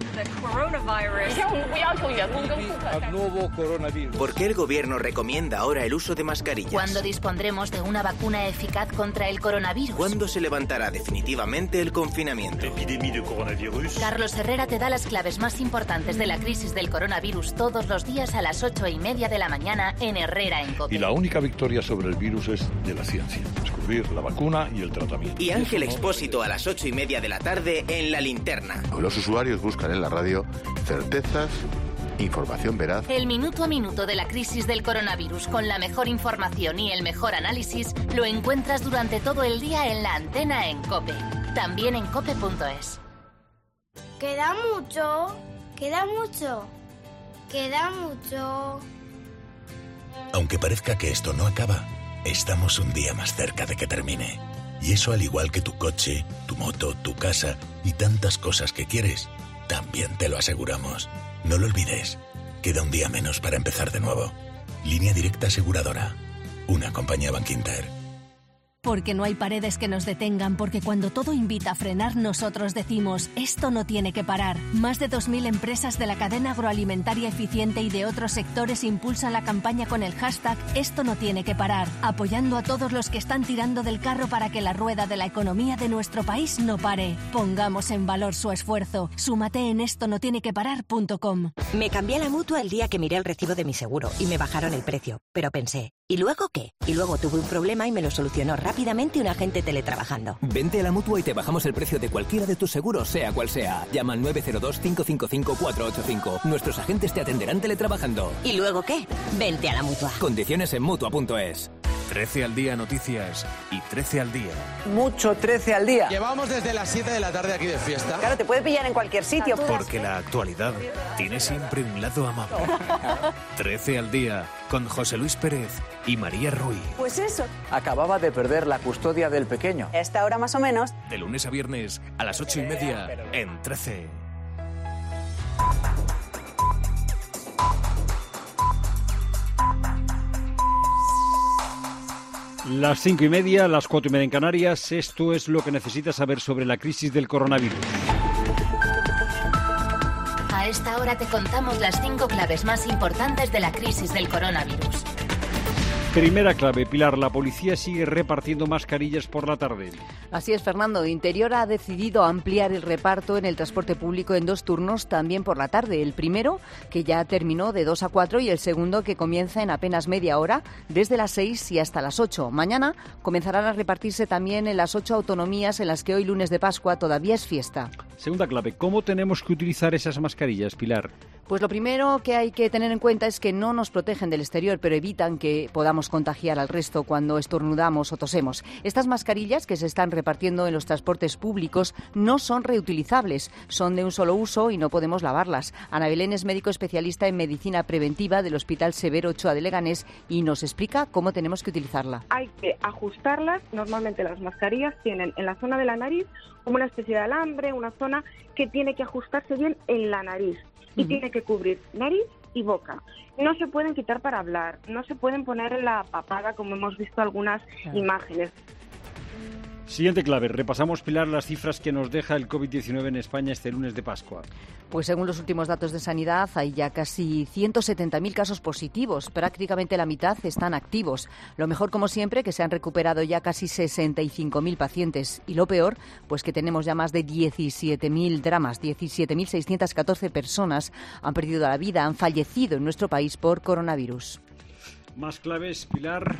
Nuevo coronavirus. ¿Por qué el gobierno recomienda ahora el uso de mascarillas?
¿Cuándo dispondremos de una vacuna eficaz contra el coronavirus?
¿Cuándo se levantará definitivamente el confinamiento?
Carlos Herrera te da las claves más importantes de la crisis del coronavirus todos los días a las ocho y media de la mañana en Herrera en COPE.
Y la única victoria sobre el virus es de la ciencia, descubrir la vacuna y el tratamiento.
Y Ángel Expósito a las ocho y media de la tarde en La Linterna.
Los usuarios buscan en la radio certezas, información veraz.
El minuto a minuto de la crisis del coronavirus con la mejor información y el mejor análisis lo encuentras durante todo el día en la antena en COPE. También en cope punto es.
Queda mucho, queda mucho, queda mucho.
Aunque parezca que esto no acaba, estamos un día más cerca de que termine. Y eso, al igual que tu coche, tu moto, tu casa y tantas cosas que quieres, también te lo aseguramos. No lo olvides. Queda un día menos para empezar de nuevo. Línea Directa Aseguradora. Una compañía Bankinter.
Porque no hay paredes que nos detengan, porque cuando todo invita a frenar, nosotros decimos, esto no tiene que parar. Más de dos mil empresas de la cadena agroalimentaria eficiente y de otros sectores impulsan la campaña con el hashtag Esto no tiene que parar, apoyando a todos los que están tirando del carro para que la rueda de la economía de nuestro país no pare. Pongamos en valor su esfuerzo. Súmate en esto no tiene que parar punto com.
Me cambié a la Mutua el día que miré el recibo de mi seguro y me bajaron el precio. Pero pensé, ¿y luego qué? Y luego tuve un problema y me lo solucionó rápidamente un agente teletrabajando.
Vente a la Mutua y te bajamos el precio de cualquiera de tus seguros, sea cual sea. Llama al nueve cero dos, cinco cinco cinco, cuatro ocho cinco. Nuestros agentes te atenderán teletrabajando.
¿Y luego qué? Vente a la Mutua.
Condiciones en Mutua punto es.
trece al día noticias y trece al día.
Mucho trece al día.
Llevamos desde las siete de la tarde aquí de fiesta.
Claro, te puede pillar en cualquier sitio.
Porque la actualidad tiene siempre un lado amable. trece al día con José Luis Pérez y María Ruiz.
Pues eso. Acababa de perder la custodia del pequeño. A esta hora más o menos.
De lunes a viernes a las ocho y media en trece.
Las cinco y media, las cuatro y media en Canarias. Esto es lo que necesitas saber sobre la crisis del coronavirus.
A esta hora te contamos las cinco claves más importantes de la crisis del coronavirus.
Primera clave, Pilar, la policía sigue repartiendo mascarillas por la tarde.
Así es, Fernando. Interior ha decidido ampliar el reparto en el transporte público en dos turnos también por la tarde. El primero, que ya terminó de dos a cuatro, y el segundo, que comienza en apenas media hora, desde las seis y hasta las ocho. Mañana comenzarán a repartirse también en las ocho autonomías en las que hoy, lunes de Pascua, todavía es fiesta.
Segunda clave, ¿cómo tenemos que utilizar esas mascarillas, Pilar?
Pues lo primero que hay que tener en cuenta es que no nos protegen del exterior, pero evitan que podamos contagiar al resto cuando estornudamos o tosemos. Estas mascarillas que se están repartiendo en los transportes públicos no son reutilizables, son de un solo uso y no podemos lavarlas. Ana Belén es médico especialista en medicina preventiva del Hospital Severo Ochoa de Leganés y nos explica cómo tenemos que utilizarla.
Hay que ajustarlas. Normalmente las mascarillas tienen en la zona de la nariz como una especie de alambre, una zona que tiene que ajustarse bien en la nariz. Y uh-huh. tiene que cubrir nariz y boca. No se pueden quitar para hablar, no se pueden poner en la papada como hemos visto algunas claro. imágenes.
Siguiente clave. Repasamos, Pilar, las cifras que nos deja el covid diecinueve en España este lunes de Pascua.
Pues según los últimos datos de Sanidad, hay ya casi ciento setenta mil casos positivos. Prácticamente la mitad están activos. Lo mejor, como siempre, que se han recuperado ya casi sesenta y cinco mil pacientes. Y lo peor, pues que tenemos ya más de diecisiete mil dramas. diecisiete mil seiscientas catorce personas han perdido la vida, han fallecido en nuestro país por coronavirus.
Más claves, Pilar,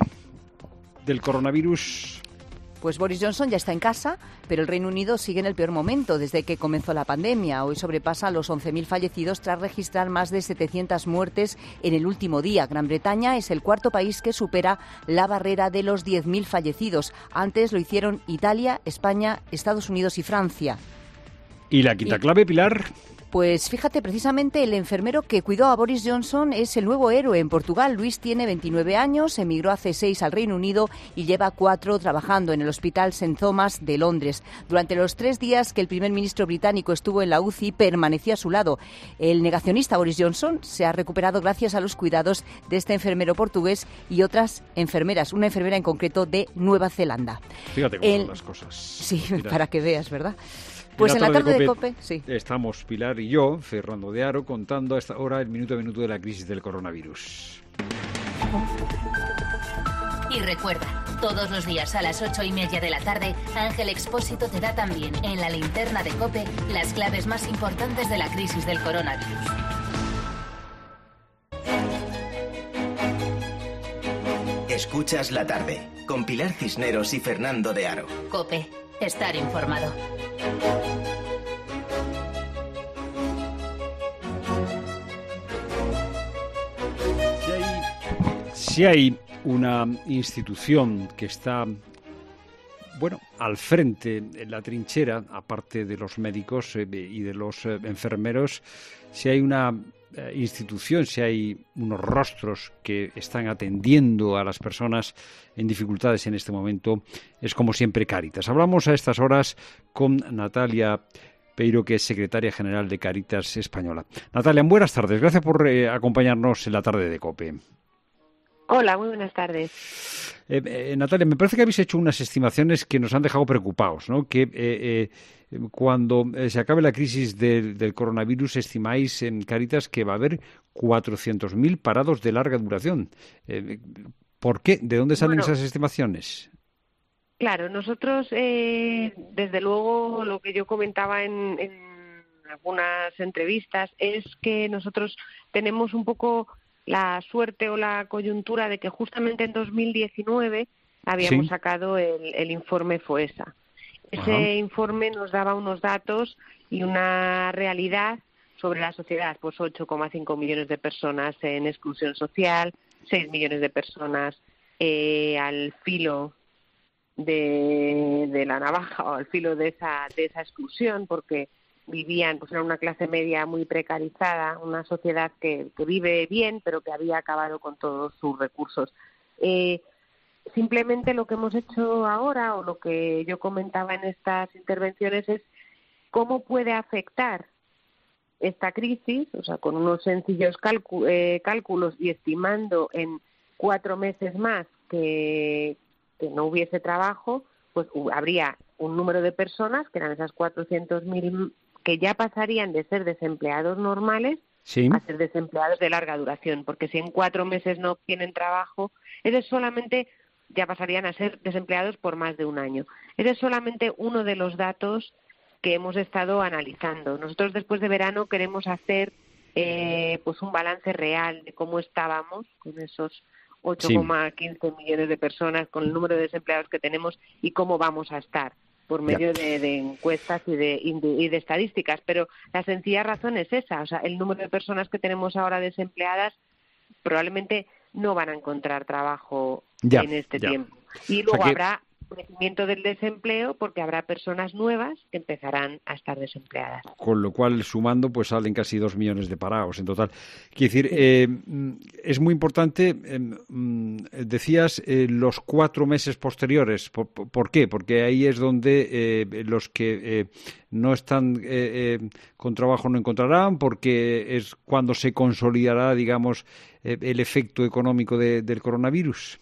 del coronavirus.
Pues Boris Johnson ya está en casa, pero el Reino Unido sigue en el peor momento desde que comenzó la pandemia. Hoy sobrepasa los once mil fallecidos tras registrar más de setecientas muertes en el último día. Gran Bretaña es el cuarto país que supera la barrera de los diez mil fallecidos. Antes lo hicieron Italia, España, Estados Unidos y Francia.
¿Y la quinta clave, Pilar?
Pues fíjate, precisamente el enfermero que cuidó a Boris Johnson es el nuevo héroe en Portugal. Luis tiene veintinueve años, emigró hace seis al Reino Unido y lleva cuatro trabajando en el Hospital Saint Thomas de Londres. Durante los tres días que el primer ministro británico estuvo en la U C I, permaneció a su lado. El negacionista Boris Johnson se ha recuperado gracias a los cuidados de este enfermero portugués y otras enfermeras, una enfermera en concreto de Nueva Zelanda.
Fíjate cómo el... son las cosas.
Sí, Mira. Para que veas, ¿verdad?
Pues
en la tarde de COPE, sí.
Estamos Pilar y yo, Fernando de Aro, contando a esta hora el minuto a minuto de la crisis del coronavirus.
Y recuerda, todos los días a las ocho y media de la tarde, Ángel Expósito te da también en la linterna de COPE las claves más importantes de la crisis del coronavirus.
Escuchas la tarde, con Pilar Cisneros y Fernando de Aro.
COPE, estar informado.
Si hay, si hay una institución que está, bueno, al frente, en la trinchera, aparte de los médicos eh, y de los eh, enfermeros, si hay una eh, institución, si hay unos rostros que están atendiendo a las personas en dificultades en este momento, es como siempre Cáritas. Hablamos a estas horas con Natalia Peiro, que es secretaria general de Cáritas Española. Natalia, buenas tardes. Gracias por eh, acompañarnos en la tarde de COPE.
Hola, muy buenas tardes.
Eh, eh, Natalia, me parece que habéis hecho unas estimaciones que nos han dejado preocupados, ¿no? Que eh, eh, cuando eh, se acabe la crisis del, del coronavirus, estimáis en Cáritas que va a haber cuatrocientos mil parados de larga duración. Eh, ¿Por qué? ¿De dónde salen bueno, esas estimaciones?
Claro, nosotros, eh, desde luego, lo que yo comentaba en, en algunas entrevistas es que nosotros tenemos un poco la suerte o la coyuntura de que justamente en dos mil diecinueve habíamos sí. sacado el, el informe FOESA. Ese Ajá. informe nos daba unos datos y una realidad sobre la sociedad, pues ocho coma cinco millones de personas en exclusión social, seis millones de personas eh, al filo de, de la navaja o al filo de esa, de esa exclusión, porque vivían, pues era una clase media muy precarizada, una sociedad que, que vive bien, pero que había acabado con todos sus recursos. Eh, simplemente lo que hemos hecho ahora, o lo que yo comentaba en estas intervenciones, es cómo puede afectar esta crisis, o sea, con unos sencillos cálcu- eh, cálculos y estimando en cuatro meses más que, que no hubiese trabajo, pues uh, habría un número de personas, que eran esas cuatrocientos mil, que ya pasarían de ser desempleados normales sí. a ser desempleados de larga duración, porque si en cuatro meses no obtienen trabajo, ese es solamente, ya pasarían a ser desempleados por más de un año. Ese es solamente uno de los datos que hemos estado analizando. Nosotros después de verano queremos hacer eh, pues un balance real de cómo estábamos con esos ocho coma quince sí. millones de personas, con el número de desempleados que tenemos y cómo vamos a estar por medio de, de encuestas y de, y de estadísticas. Pero la sencilla razón es esa, o sea, el número de personas que tenemos ahora desempleadas probablemente no van a encontrar trabajo ya, en este ya. tiempo. Y luego o sea que... habrá crecimiento del desempleo porque habrá personas nuevas que empezarán a estar desempleadas.
Con lo cual, sumando, pues salen casi dos millones de parados en total. Quiero decir, eh, es muy importante, eh, decías, eh, los cuatro meses posteriores. ¿Por, por qué? Porque ahí es donde eh, los que eh, no están eh, eh, con trabajo no encontrarán, porque es cuando se consolidará, digamos, eh, el efecto económico de, del coronavirus.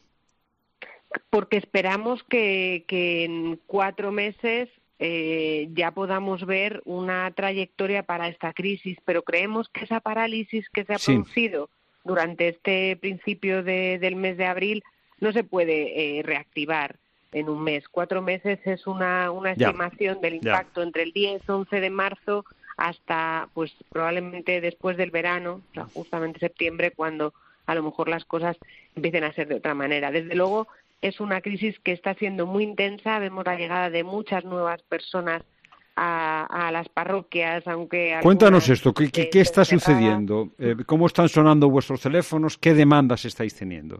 Porque esperamos que, que en cuatro meses eh, ya podamos ver una trayectoria para esta crisis, pero creemos que esa parálisis que se ha sí. producido durante este principio de, del mes de abril no se puede eh, reactivar en un mes. Cuatro meses es una, una estimación ya. del impacto ya. entre el diez, once de marzo hasta pues probablemente después del verano, o sea, justamente septiembre, cuando a lo mejor las cosas empiecen a ser de otra manera. Desde luego, es una crisis que está siendo muy intensa. Vemos la llegada de muchas nuevas personas a, a las parroquias, aunque...
Cuéntanos esto, ¿qué, qué, qué está sucediendo? Eh, ¿Cómo están sonando vuestros teléfonos? ¿Qué demandas estáis teniendo?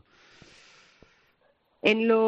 En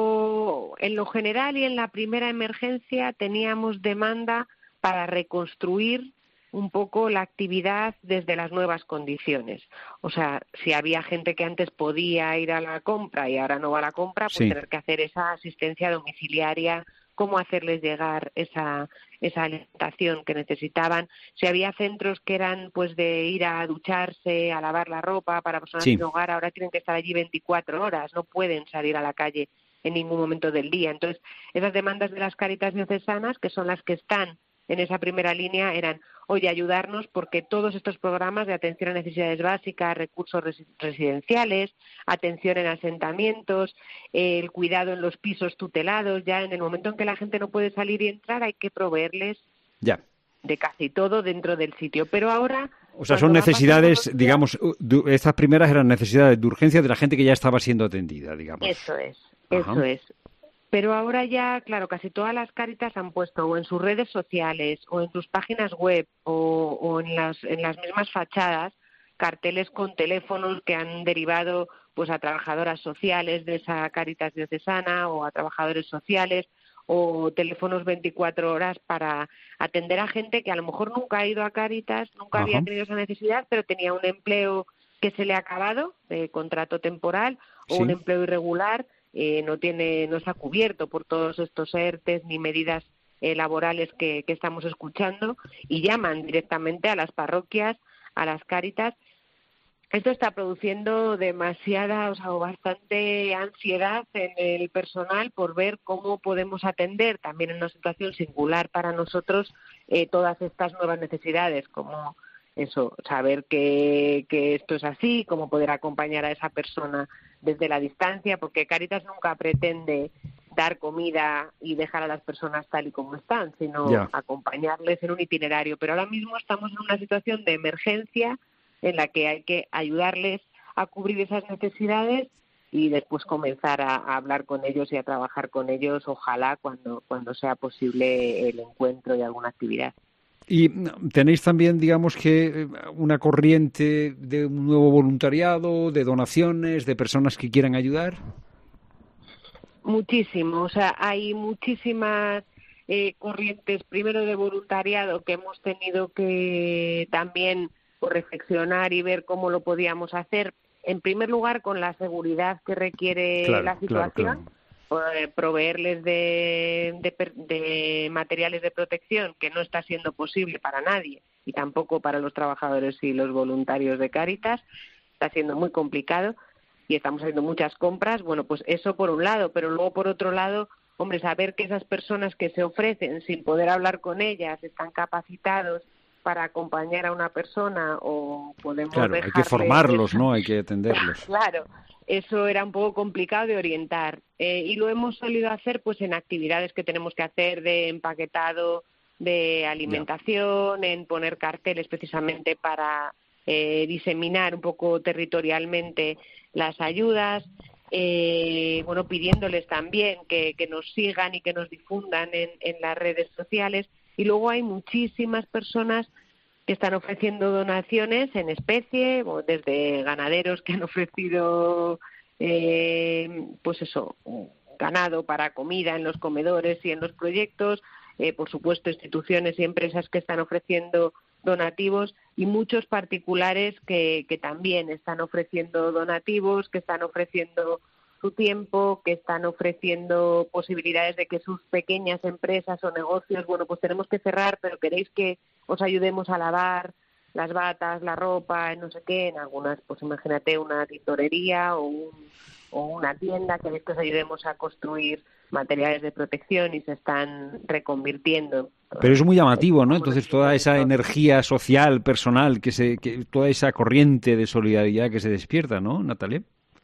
lo, en lo general y en la primera emergencia teníamos demanda para reconstruir un poco la actividad desde las nuevas condiciones. O sea, si había gente que antes podía ir a la compra y ahora no va a la compra, pues sí. tener que hacer esa asistencia domiciliaria, cómo hacerles llegar esa, esa alimentación que necesitaban. Si había centros que eran pues de ir a ducharse, a lavar la ropa para personas sí. sin hogar, ahora tienen que estar allí veinticuatro horas, no pueden salir a la calle en ningún momento del día. Entonces, esas demandas de las Cáritas diocesanas, que son las que están en esa primera línea, eran, oye, ayudarnos porque todos estos programas de atención a necesidades básicas, recursos res- residenciales, atención en asentamientos, eh, el cuidado en los pisos tutelados, ya en el momento en que la gente no puede salir y entrar hay que proveerles
ya.
de casi todo dentro del sitio. Pero ahora...
O sea, son necesidades, digamos, estas primeras eran necesidades de urgencia de la gente que ya estaba siendo atendida, digamos.
Eso es, Ajá. eso es. Pero ahora ya, claro, casi todas las Cáritas han puesto o en sus redes sociales o en sus páginas web o, o en, las, en las mismas fachadas carteles con teléfonos que han derivado pues a trabajadoras sociales de esa Cáritas diocesana o a trabajadores sociales o teléfonos veinticuatro horas para atender a gente que a lo mejor nunca ha ido a Cáritas, nunca Ajá. había tenido esa necesidad, pero tenía un empleo que se le ha acabado, de contrato temporal o sí. un empleo irregular. Eh, no tiene, no está cubierto por todos estos E R Tes ni medidas eh, laborales que, que estamos escuchando y llaman directamente a las parroquias, a las Cáritas. Esto está produciendo demasiada, o sea, bastante ansiedad en el personal por ver cómo podemos atender también en una situación singular para nosotros eh, todas estas nuevas necesidades, como eso, saber que, que esto es así, cómo poder acompañar a esa persona desde la distancia, porque Cáritas nunca pretende dar comida y dejar a las personas tal y como están, sino yeah. acompañarles en un itinerario. Pero ahora mismo estamos en una situación de emergencia en la que hay que ayudarles a cubrir esas necesidades y después comenzar a, a hablar con ellos y a trabajar con ellos, ojalá cuando, cuando sea posible el encuentro de alguna actividad.
Y tenéis también, digamos, que una corriente de un nuevo voluntariado, de donaciones, de personas que quieran ayudar.
Muchísimo, o sea, hay muchísimas eh, corrientes, primero de voluntariado, que hemos tenido que también pues, reflexionar y ver cómo lo podíamos hacer. En primer lugar, con la seguridad que requiere
claro,
la situación,
claro, claro.
Eh, proveerles de, de, de materiales de protección, que no está siendo posible para nadie, y tampoco para los trabajadores y los voluntarios de Cáritas. Está siendo muy complicado y estamos haciendo muchas compras. Bueno, pues eso por un lado, pero luego por otro lado, hombre, saber que esas personas que se ofrecen sin poder hablar con ellas están capacitados para acompañar a una persona o podemos
Claro, hay que
dejarle...
formarlos, ¿no? Hay que atenderlos.
Claro, eso era un poco complicado de orientar. Eh, y lo hemos solido hacer pues en actividades que tenemos que hacer de empaquetado, de alimentación, yeah. en poner carteles precisamente para eh, diseminar un poco territorialmente las ayudas, eh, bueno, pidiéndoles también que, que nos sigan y que nos difundan en, en las redes sociales. Y luego hay muchísimas personas que están ofreciendo donaciones en especie, desde ganaderos que han ofrecido, eh, pues eso, ganado para comida en los comedores y en los proyectos, eh, por supuesto instituciones y empresas que están ofreciendo donativos y muchos particulares que, que también están ofreciendo donativos, que están ofreciendo su tiempo, que están ofreciendo posibilidades de que sus pequeñas empresas o negocios, bueno, pues tenemos que cerrar, pero queréis que os ayudemos a lavar las batas, la ropa, no sé qué, en algunas, pues imagínate una tintorería o, un, o una tienda, queréis que os ayudemos a construir materiales de protección y se están reconvirtiendo.
Pero es muy llamativo, ¿no? Entonces toda esa energía social, personal, que se, que toda esa corriente de solidaridad que se despierta, ¿no, Natalia?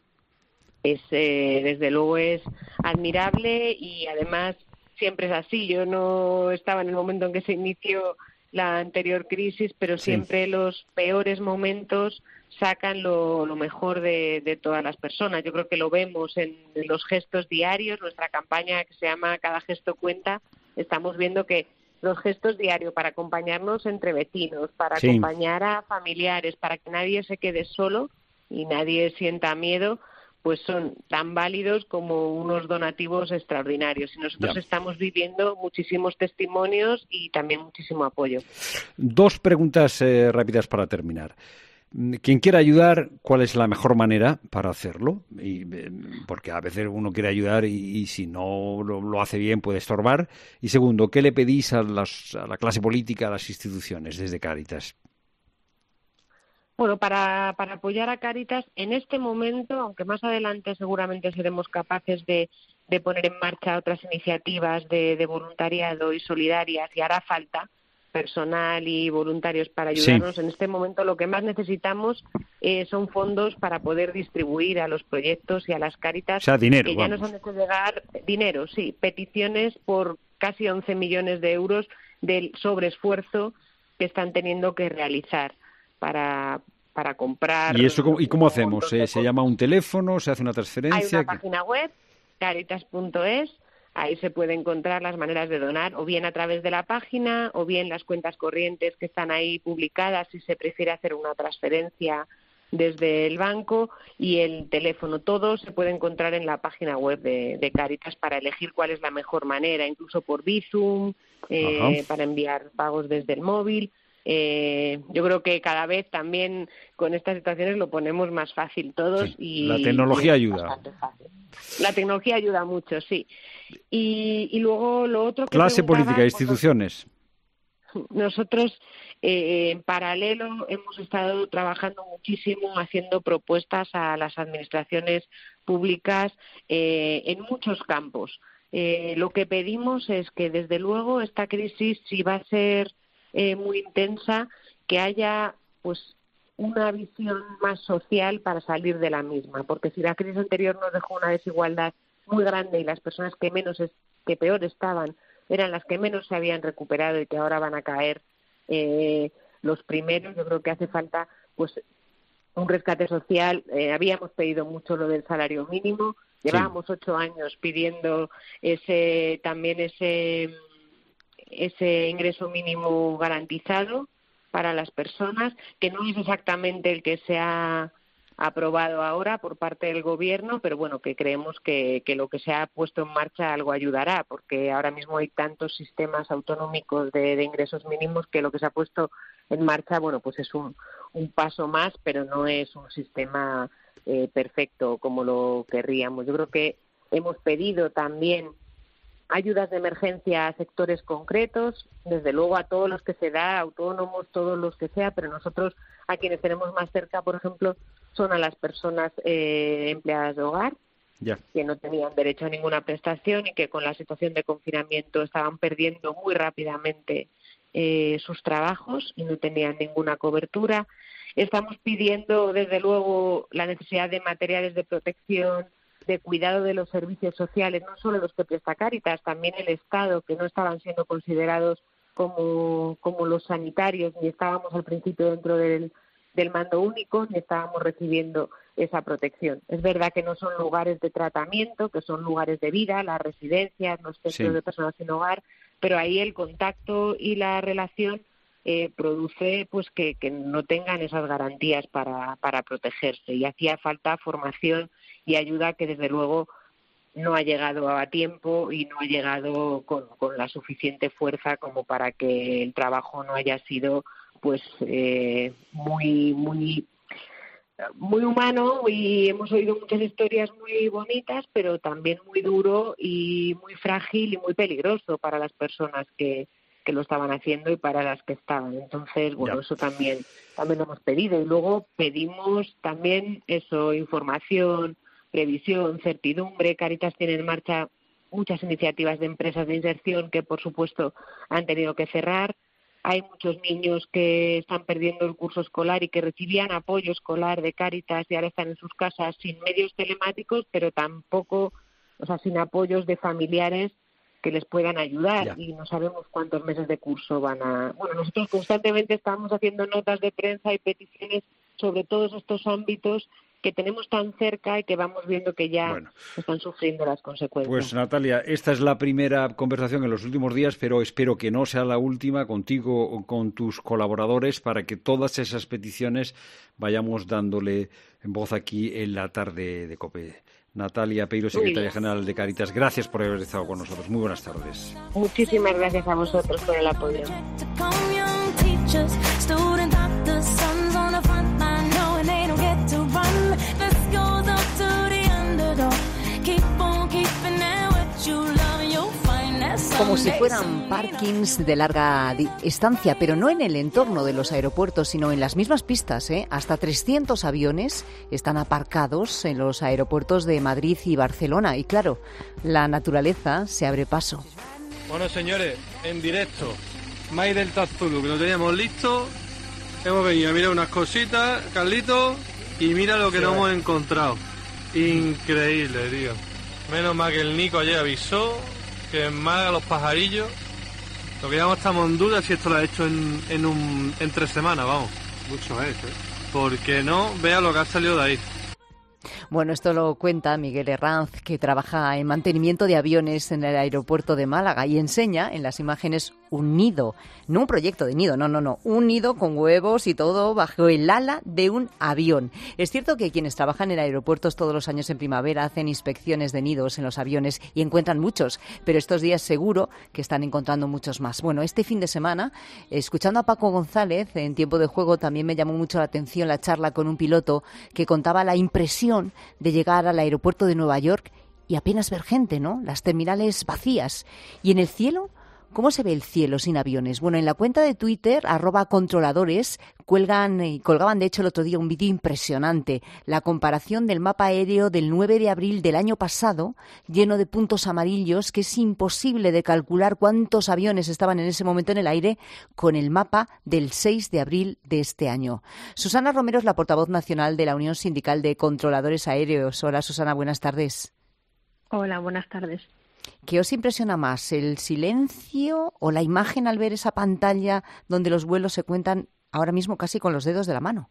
Es, eh, desde luego es admirable y además siempre es así. Yo no estaba en el momento en que se inició la anterior crisis, pero sí. siempre los peores momentos sacan lo, lo mejor de, de todas las personas. Yo creo que lo vemos en, en los gestos diarios, nuestra campaña que se llama Cada gesto cuenta, estamos viendo que los gestos diarios para acompañarnos entre vecinos, para sí. acompañar a familiares, para que nadie se quede solo y nadie sienta miedo, pues son tan válidos como unos donativos extraordinarios. Y nosotros ya. estamos viviendo muchísimos testimonios y también muchísimo apoyo.
Dos preguntas eh, rápidas para terminar. Quien quiera ayudar, ¿cuál es la mejor manera para hacerlo? Y, eh, porque a veces uno quiere ayudar y, y si no lo, lo hace bien puede estorbar. Y segundo, ¿qué le pedís a, las, a la clase política, a las instituciones desde Cáritas?
Bueno, para, para apoyar a Cáritas en este momento, aunque más adelante seguramente seremos capaces de, de poner en marcha otras iniciativas de, de voluntariado y solidarias, y hará falta personal y voluntarios para ayudarnos. Sí. En este momento lo que más necesitamos eh, son fondos para poder distribuir a los proyectos y a las Cáritas.
O sea, dinero,
que ya
vamos.
nos han hecho llegar dinero, sí, peticiones por casi once millones de euros del sobreesfuerzo que están teniendo que realizar para para comprar.
¿Y eso cómo, y cómo hacemos? ¿Eh? ¿Se llama un teléfono? ¿Se hace una transferencia?
Hay una página web, cáritas punto es, ahí se puede encontrar las maneras de donar, o bien a través de la página, o bien las cuentas corrientes que están ahí publicadas si se prefiere hacer una transferencia desde el banco, y el teléfono. Todo se puede encontrar en la página web de, de Cáritas para elegir cuál es la mejor manera, incluso por Bizum, eh, para enviar pagos desde el móvil. Eh, yo creo que cada vez también con estas situaciones lo ponemos más fácil todos.
Sí,
y
la tecnología
y
ayuda.
La tecnología ayuda mucho, sí. Y, y luego lo otro que
clase política, instituciones.
Nosotros eh, en paralelo hemos estado trabajando muchísimo haciendo propuestas a las administraciones públicas eh, en muchos campos. Eh, lo que pedimos es que desde luego esta crisis, si va a ser Eh, muy intensa, que haya pues una visión más social para salir de la misma, porque si la crisis anterior nos dejó una desigualdad muy grande y las personas que menos es, que peor estaban eran las que menos se habían recuperado y que ahora van a caer eh, los primeros, yo creo que hace falta pues un rescate social. Eh, habíamos pedido mucho lo del salario mínimo, llevábamos sí. ocho años pidiendo ese también ese ese ingreso mínimo garantizado para las personas, que no es exactamente el que se ha aprobado ahora por parte del Gobierno, pero bueno, que creemos que, que lo que se ha puesto en marcha algo ayudará, porque ahora mismo hay tantos sistemas autonómicos de, de ingresos mínimos que lo que se ha puesto en marcha, bueno, pues es un, un paso más, pero no es un sistema eh, perfecto como lo querríamos. Yo creo que hemos pedido también ayudas de emergencia a sectores concretos, desde luego a todos los que se da, autónomos, todos los que sea, pero nosotros a quienes tenemos más cerca, por ejemplo, son a las personas eh, empleadas de hogar,
ya.
que no tenían derecho a ninguna prestación y que con la situación de confinamiento estaban perdiendo muy rápidamente eh, sus trabajos y no tenían ninguna cobertura. Estamos pidiendo, desde luego, la necesidad de materiales de protección, de cuidado de los servicios sociales, no solo los que presta Cáritas, también el Estado, que no estaban siendo considerados como, como los sanitarios, ni estábamos al principio dentro del, del mando único, ni estábamos recibiendo esa protección. Es verdad que no son lugares de tratamiento, que son lugares de vida, las residencias, los centros sí. de personas sin hogar, pero ahí el contacto y la relación eh, produce pues que, que no tengan esas garantías para, para protegerse, y hacía falta formación y ayuda que desde luego no ha llegado a tiempo y no ha llegado con, con la suficiente fuerza como para que el trabajo no haya sido pues eh, muy muy muy humano, y hemos oído muchas historias muy bonitas, pero también muy duro y muy frágil y muy peligroso para las personas que, que lo estaban haciendo y para las que estaban. Entonces, bueno, ya. eso también también lo hemos pedido, y luego pedimos también eso, información, previsión, certidumbre. Cáritas tiene en marcha muchas iniciativas de empresas de inserción que, por supuesto, han tenido que cerrar. Hay muchos niños que están perdiendo el curso escolar y que recibían apoyo escolar de Cáritas y ahora están en sus casas sin medios telemáticos, pero tampoco, o sea, sin apoyos de familiares que les puedan ayudar. Ya. Y no sabemos cuántos meses de curso van a... Bueno, nosotros constantemente estamos haciendo notas de prensa y peticiones sobre todos estos ámbitos que tenemos tan cerca y que vamos viendo que ya bueno, están sufriendo las consecuencias.
Pues Natalia, esta es la primera conversación en los últimos días, pero espero que no sea la última contigo o con tus colaboradores, para que todas esas peticiones vayamos dándole en voz aquí en la tarde de COPE. Natalia Peiro, secretaria general de Cáritas, gracias por haber estado con nosotros. Muy buenas tardes.
Muchísimas gracias a vosotros por el apoyo.
Como si fueran parkings de larga estancia, pero no en el entorno de los aeropuertos, sino en las mismas pistas, ¿eh? Hasta trescientos aviones están aparcados en los aeropuertos de Madrid y Barcelona. Y claro, la naturaleza se abre paso.
Bueno, señores, en directo, My Delta Zulu, que lo teníamos listo. Hemos venido a mirar unas cositas, Carlito, y mira lo que sí, nos hemos encontrado. Increíble, tío. Menos mal que el Nico ayer avisó que en Málaga los pajarillos, lo que ya no estamos en duda si esto lo ha hecho en, en, un, en tres semanas, vamos. Mucho es, ¿eh? Porque no, vea lo que ha salido de ahí.
Bueno, esto lo cuenta Miguel Herranz, que trabaja en mantenimiento de aviones en el aeropuerto de Málaga, y enseña en las imágenes un nido, no un proyecto de nido, no, no, no, un nido con huevos y todo bajo el ala de un avión. Es cierto que quienes trabajan en aeropuertos todos los años en primavera hacen inspecciones de nidos en los aviones y encuentran muchos, pero estos días seguro que están encontrando muchos más. Bueno, este fin de semana, escuchando a Paco González en Tiempo de Juego, también me llamó mucho la atención la charla con un piloto que contaba la impresión de llegar al aeropuerto de Nueva York y apenas ver gente, ¿no? Las terminales vacías. ¿Y en el cielo? ¿Cómo se ve el cielo sin aviones? Bueno, en la cuenta de Twitter, arroba controladores, cuelgan y colgaban de hecho el otro día un vídeo impresionante. La comparación del mapa aéreo del nueve de abril del año pasado, lleno de puntos amarillos, que es imposible de calcular cuántos aviones estaban en ese momento en el aire, con el mapa del seis de abril de este año. Susana Romero es la portavoz nacional de la Unión Sindical de Controladores Aéreos. Hola, Susana, buenas tardes.
Hola, buenas tardes.
¿Qué os impresiona más, el silencio o la imagen al ver esa pantalla donde los vuelos se cuentan ahora mismo casi con los dedos de la mano?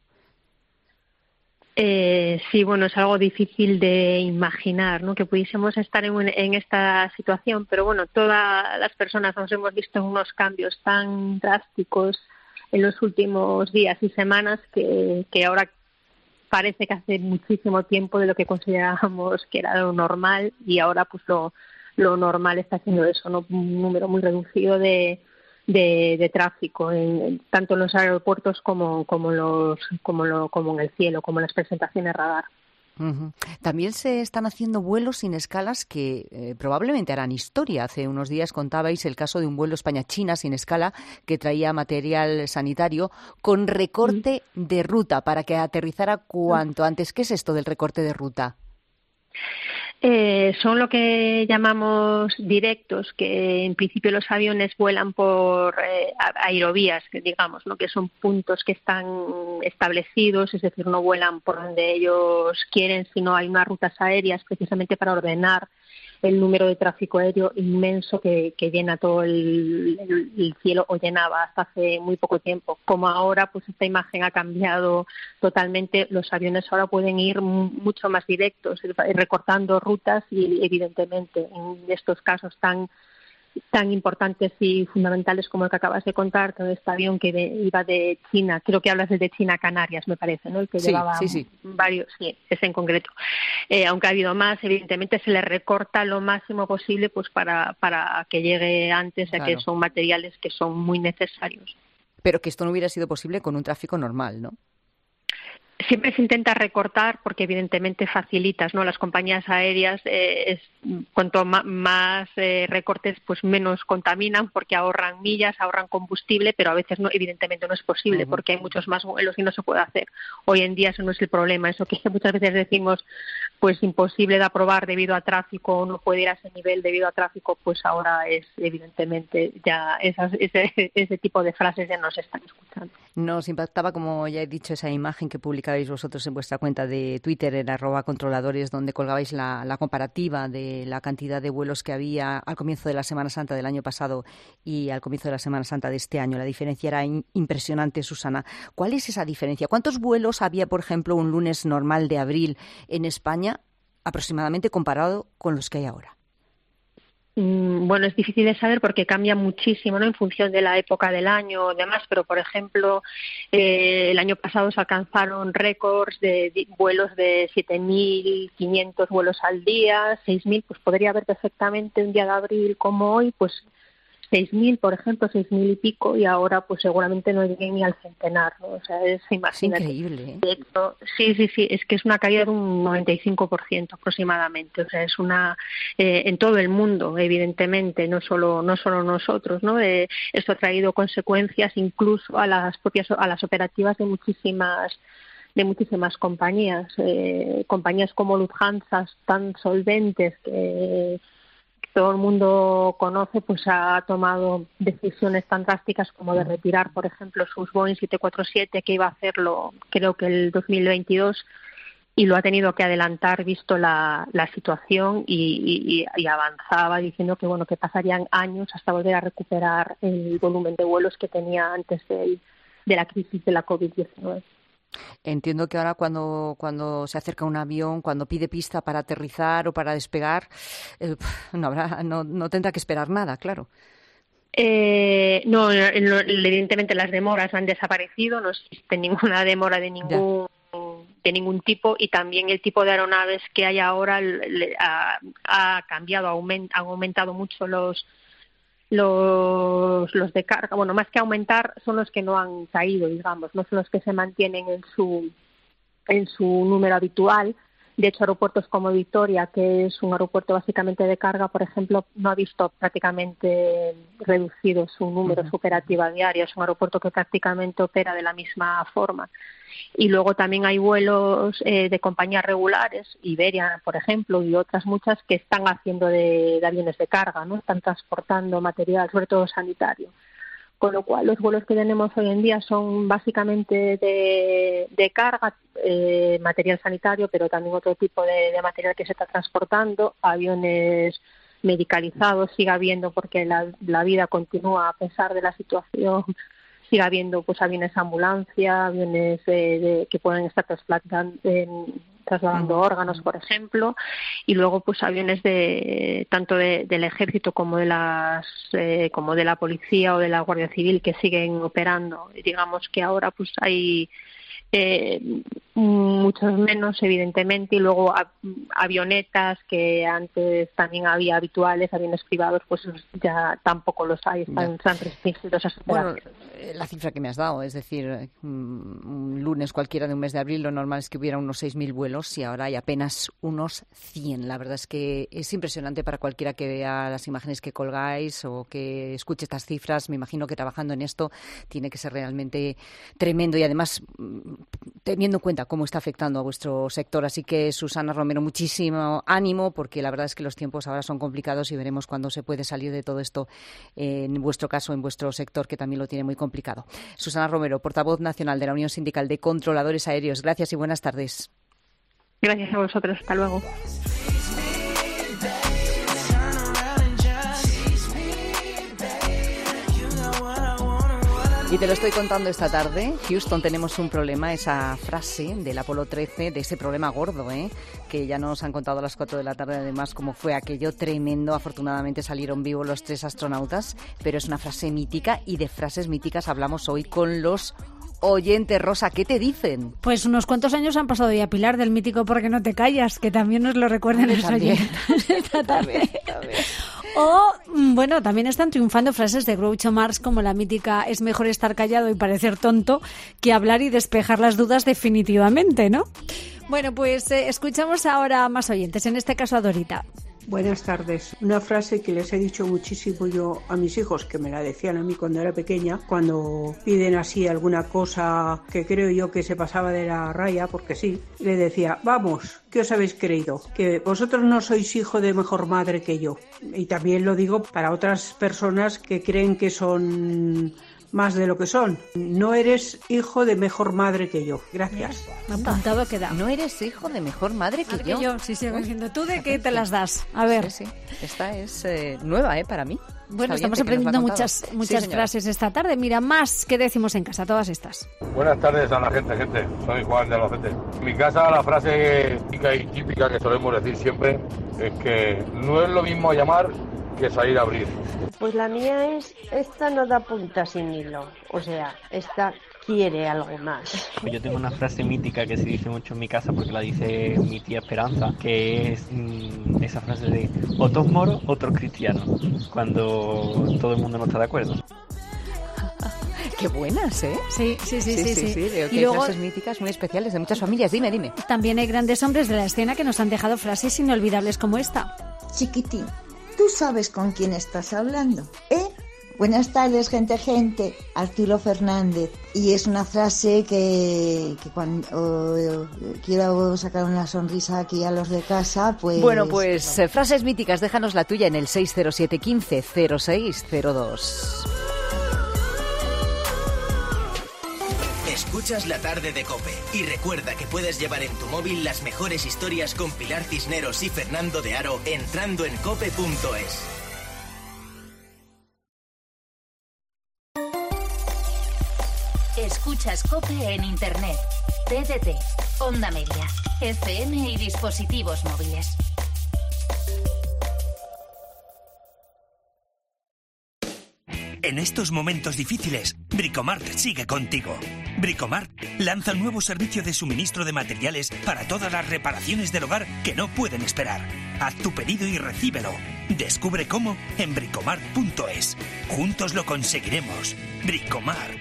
Eh, sí, bueno, es algo difícil de imaginar, ¿no?, que pudiésemos estar en, en esta situación, pero bueno, todas las personas nos hemos visto unos cambios tan drásticos en los últimos días y semanas que, que ahora parece que hace muchísimo tiempo de lo que considerábamos que era lo normal, y ahora pues lo, lo normal está siendo eso, ¿no? Un número muy reducido de, de, de tráfico, en, tanto en los aeropuertos como, como, los, como, lo, como en el cielo, como en las presentaciones radar.
Uh-huh. También se están haciendo vuelos sin escalas que eh, probablemente harán historia. Hace unos días contabais el caso de un vuelo España-China sin escala que traía material sanitario con recorte uh-huh. de ruta para que aterrizara cuanto antes. ¿Qué es esto del recorte de ruta?
Eh, son lo que llamamos directos, que en principio los aviones vuelan por eh, aerovías, que digamos, ¿no? Que son puntos que están establecidos, es decir, no vuelan por donde ellos quieren, sino hay unas rutas aéreas precisamente para ordenar el número de tráfico aéreo inmenso que, que llena todo el, el, el cielo, o llenaba hasta hace muy poco tiempo. Como ahora, pues esta imagen ha cambiado totalmente. Los aviones ahora pueden ir mucho más directos, recortando rutas, y evidentemente en estos casos tan tan importantes y fundamentales como el que acabas de contar, todo este avión que de, iba de China, creo que hablas de China a Canarias, me parece, ¿no? El que
sí,
llevaba
sí, sí.
varios, sí, ese en concreto. Eh, aunque ha habido más, evidentemente se le recorta lo máximo posible, pues para, para que llegue antes, ya claro. que son materiales que son muy necesarios.
Pero que esto no hubiera sido posible con un tráfico normal, ¿no?
Siempre se intenta recortar porque evidentemente facilitas, ¿no? Las compañías aéreas, eh, es, cuanto ma- más eh, recortes, pues menos contaminan porque ahorran millas, ahorran combustible, pero a veces no, evidentemente no es posible uh-huh. porque hay muchos más vuelos y no se puede hacer. Hoy en día eso no es el problema, eso que muchas veces decimos, pues imposible de aprobar debido a tráfico, no puede ir a ese nivel debido a tráfico, pues ahora es evidentemente ya esas, ese, ese tipo de frases ya no se están escuchando.
Nos impactaba, como ya he dicho, esa imagen que publicabais vosotros en vuestra cuenta de Twitter, en arroba controladores, donde colgabais la, la comparativa de la cantidad de vuelos que había al comienzo de la Semana Santa del año pasado y al comienzo de la Semana Santa de este año. La diferencia era in- impresionante, Susana. ¿Cuál es esa diferencia? ¿Cuántos vuelos había, por ejemplo, un lunes normal de abril en España, aproximadamente comparado con los que hay ahora?
Bueno, es difícil de saber porque cambia muchísimo, ¿no? En función de la época del año o demás, pero por ejemplo, eh, el año pasado se alcanzaron récords de, de vuelos de siete mil quinientos vuelos al día, seis mil, pues podría haber perfectamente un día de abril como hoy, pues seis mil, por ejemplo, seis mil y pico, y ahora pues seguramente no lleguen ni al centenar, ¿no? O sea, es, imagínate.
Es increíble, ¿eh?
De hecho, sí, sí, sí, es que es una caída de un noventa y cinco por ciento aproximadamente, o sea, es una, eh, en todo el mundo, evidentemente, no solo, no solo nosotros, ¿no? Eh, esto ha traído consecuencias incluso a las propias, a las operativas de muchísimas de muchísimas compañías, eh, compañías como Lufthansa, tan solventes que todo el mundo conoce, pues ha tomado decisiones tan drásticas como de retirar, por ejemplo, sus Boeing siete cuatro siete, que iba a hacerlo creo que el dos mil veintidós, y lo ha tenido que adelantar visto la, la situación, y, y, y avanzaba diciendo que bueno que pasarían años hasta volver a recuperar el volumen de vuelos que tenía antes de, de la crisis de la covid diecinueve.
Entiendo que ahora cuando cuando se acerca un avión, cuando pide pista para aterrizar o para despegar, eh, no habrá, no, no tendrá que esperar nada, claro.
Eh, no, no, evidentemente las demoras han desaparecido, no existe ninguna demora de ningún ya. de ningún tipo, y también el tipo de aeronaves que hay ahora le, ha, ha cambiado, aument, han aumentado mucho los Los, los de carga, bueno, más que aumentar, son los que no han caído, digamos, no son los que se mantienen en su en su número habitual. De hecho, aeropuertos como Vitoria, que es un aeropuerto básicamente de carga, por ejemplo, no ha visto prácticamente reducido su número, uh-huh. su operativa diaria. Es un aeropuerto que prácticamente opera de la misma forma. Y luego también hay vuelos eh, de compañías regulares, Iberia, por ejemplo, y otras muchas que están haciendo de, de aviones de carga, ¿no? Están transportando material, sobre todo sanitario. Con lo cual, los vuelos que tenemos hoy en día son básicamente de, de carga, eh, material sanitario, pero también otro tipo de, de material que se está transportando, aviones medicalizados, sigue habiendo, porque la, la vida continúa a pesar de la situación, sigue habiendo pues aviones ambulancia, aviones eh, de, que pueden estar trasladando, eh, trasladando uh-huh. órganos, por ejemplo, y luego pues aviones de tanto de, del ejército como de las eh, como de la policía o de la Guardia Civil que siguen operando. Digamos que ahora pues hay Eh, muchos menos, evidentemente, y luego a, avionetas que antes también había habituales, aviones privados, pues ya tampoco los hay, están, están restringidos a su
Bueno, la cifra que me has dado, es decir, un lunes cualquiera de un mes de abril, lo normal es que hubiera unos seis mil vuelos y ahora hay apenas unos cien. La verdad es que es impresionante para cualquiera que vea las imágenes que colgáis o que escuche estas cifras. Me imagino que trabajando en esto tiene que ser realmente tremendo y además teniendo en cuenta cómo está afectando a vuestro sector. Así que, Susana Romero, muchísimo ánimo, porque la verdad es que los tiempos ahora son complicados y veremos cuándo se puede salir de todo esto, eh, en vuestro caso, en vuestro sector, que también lo tiene muy complicado. Susana Romero, portavoz nacional de la Unión Sindical de Controladores Aéreos. Gracias y buenas tardes.
Gracias a vosotros. Hasta luego.
Y te lo estoy contando esta tarde. Houston, tenemos un problema, esa frase del Apolo trece, de ese problema gordo, ¿eh? que ya nos han contado a las cuatro de la tarde, además, cómo fue aquello tremendo. Afortunadamente salieron vivos los tres astronautas, pero es una frase mítica y de frases míticas hablamos hoy con los oyentes. Rosa, ¿qué te dicen?
Pues unos cuantos años han pasado ya, Pilar, del mítico ¿Por qué no te callas?, que también nos lo recuerdan los oyentes esta tarde. O, bueno, también están triunfando frases de Groucho Marx como la mítica "es mejor estar callado y parecer tonto que hablar y despejar las dudas definitivamente", ¿no? Bueno, pues eh, escuchamos ahora a más oyentes, en este caso a Dorita.
Buenas tardes. Una frase que les he dicho muchísimo yo a mis hijos, que me la decían a mí cuando era pequeña, cuando piden así alguna cosa que creo yo que se pasaba de la raya, porque sí, le decía: vamos, ¿qué os habéis creído? Que vosotros no sois hijo de mejor madre que yo. Y también lo digo para otras personas que creen que son más de lo que son. No eres hijo de mejor madre que yo. Gracias.
Apuntado queda.
No eres hijo de mejor madre que
madre
yo.
Que yo, sí, sí, diciendo. ¿Tú de qué te las das? A ver.
Sí, sí. Esta es eh, nueva, ¿eh? Para mí.
Bueno, estamos aprendiendo muchas muchas sí, frases esta tarde. Mira, más que decimos en casa, todas estas.
Buenas tardes a la gente, gente. Soy Juan de Albacete. En mi casa la frase típica y típica que solemos decir siempre es que no es lo mismo llamar que salir a abrir.
Pues la mía es: esta no da punta sin hilo. O sea, esta quiere algo más.
Yo tengo una frase mítica que se dice mucho en mi casa porque la dice mi tía Esperanza, que es mmm, esa frase de "o todos moros, otros cristianos", cuando todo el mundo no está de acuerdo.
Qué buenas, ¿eh?
Sí, sí, sí, sí. sí, sí.
sí. Veo que
y
hay
luego,
frases míticas muy especiales de muchas familias. Dime, dime.
También hay grandes hombres de la escena que nos han dejado frases inolvidables como esta.
Chiquitín, ¿tú sabes con quién estás hablando? ¿Eh? Buenas tardes, gente, gente. Arturo Fernández. Y es una frase que, que cuando oh, quiero sacar una sonrisa aquí a los de casa, pues...
Bueno, pues eh, frases míticas, déjanos la tuya en el seis cero siete uno cinco cero seis cero dos.
Escuchas La Tarde de COPE y recuerda que puedes llevar en tu móvil las mejores historias con Pilar Cisneros y Fernando de Aro entrando en cope punto es.
Escuchas COPE en Internet, T D T, Onda Media, F M y dispositivos móviles.
En estos momentos difíciles, Bricomart sigue contigo. Bricomart lanza un nuevo servicio de suministro de materiales para todas las reparaciones del hogar que no pueden esperar. Haz tu pedido y recíbelo. Descubre cómo en bricomart punto es. Juntos lo conseguiremos. Bricomart.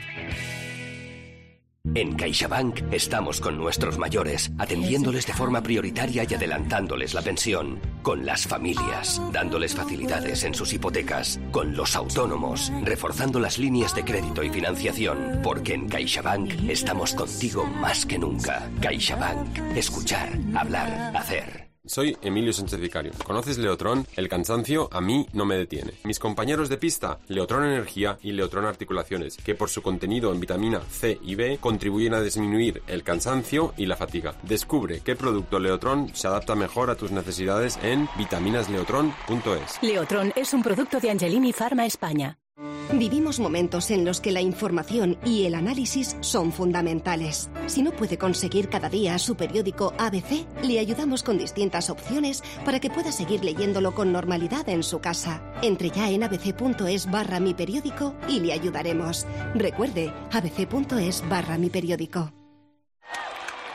En CaixaBank estamos con nuestros mayores, atendiéndoles de forma prioritaria y adelantándoles la pensión. Con las familias, dándoles facilidades en sus hipotecas. Con los autónomos, reforzando las líneas de crédito y financiación. Porque en CaixaBank estamos contigo más que nunca. CaixaBank. Escuchar, hablar, hacer.
Soy Emilio Sánchez Vicario. ¿Conoces Leotrón? El cansancio a mí no me detiene. Mis compañeros de pista, Leotrón Energía y Leotrón Articulaciones, que por su contenido en vitamina C y B contribuyen a disminuir el cansancio y la fatiga. Descubre qué producto Leotrón se adapta mejor a tus necesidades en vitaminas leotrón punto es.
Leotrón es un producto de Angelini Pharma España.
Vivimos momentos en los que la información y el análisis son fundamentales. Si no puede conseguir cada día su periódico A B C, le ayudamos con distintas opciones para que pueda seguir leyéndolo con normalidad en su casa. Entre ya en abc punto es barra mi periódico y le ayudaremos. Recuerde, abc punto es barra mi periódico.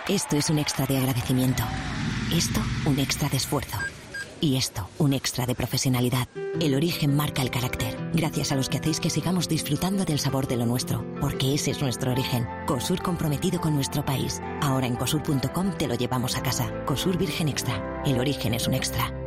Esto es un extra de agradecimiento. Esto, un extra de esfuerzo. Y esto, un extra de profesionalidad. El origen marca el carácter, gracias a los que hacéis que sigamos disfrutando del sabor de lo nuestro, porque ese es nuestro origen. Cosur, comprometido con nuestro país. Ahora en cosur punto com te lo llevamos a casa. Cosur Virgen Extra. El origen es un extra.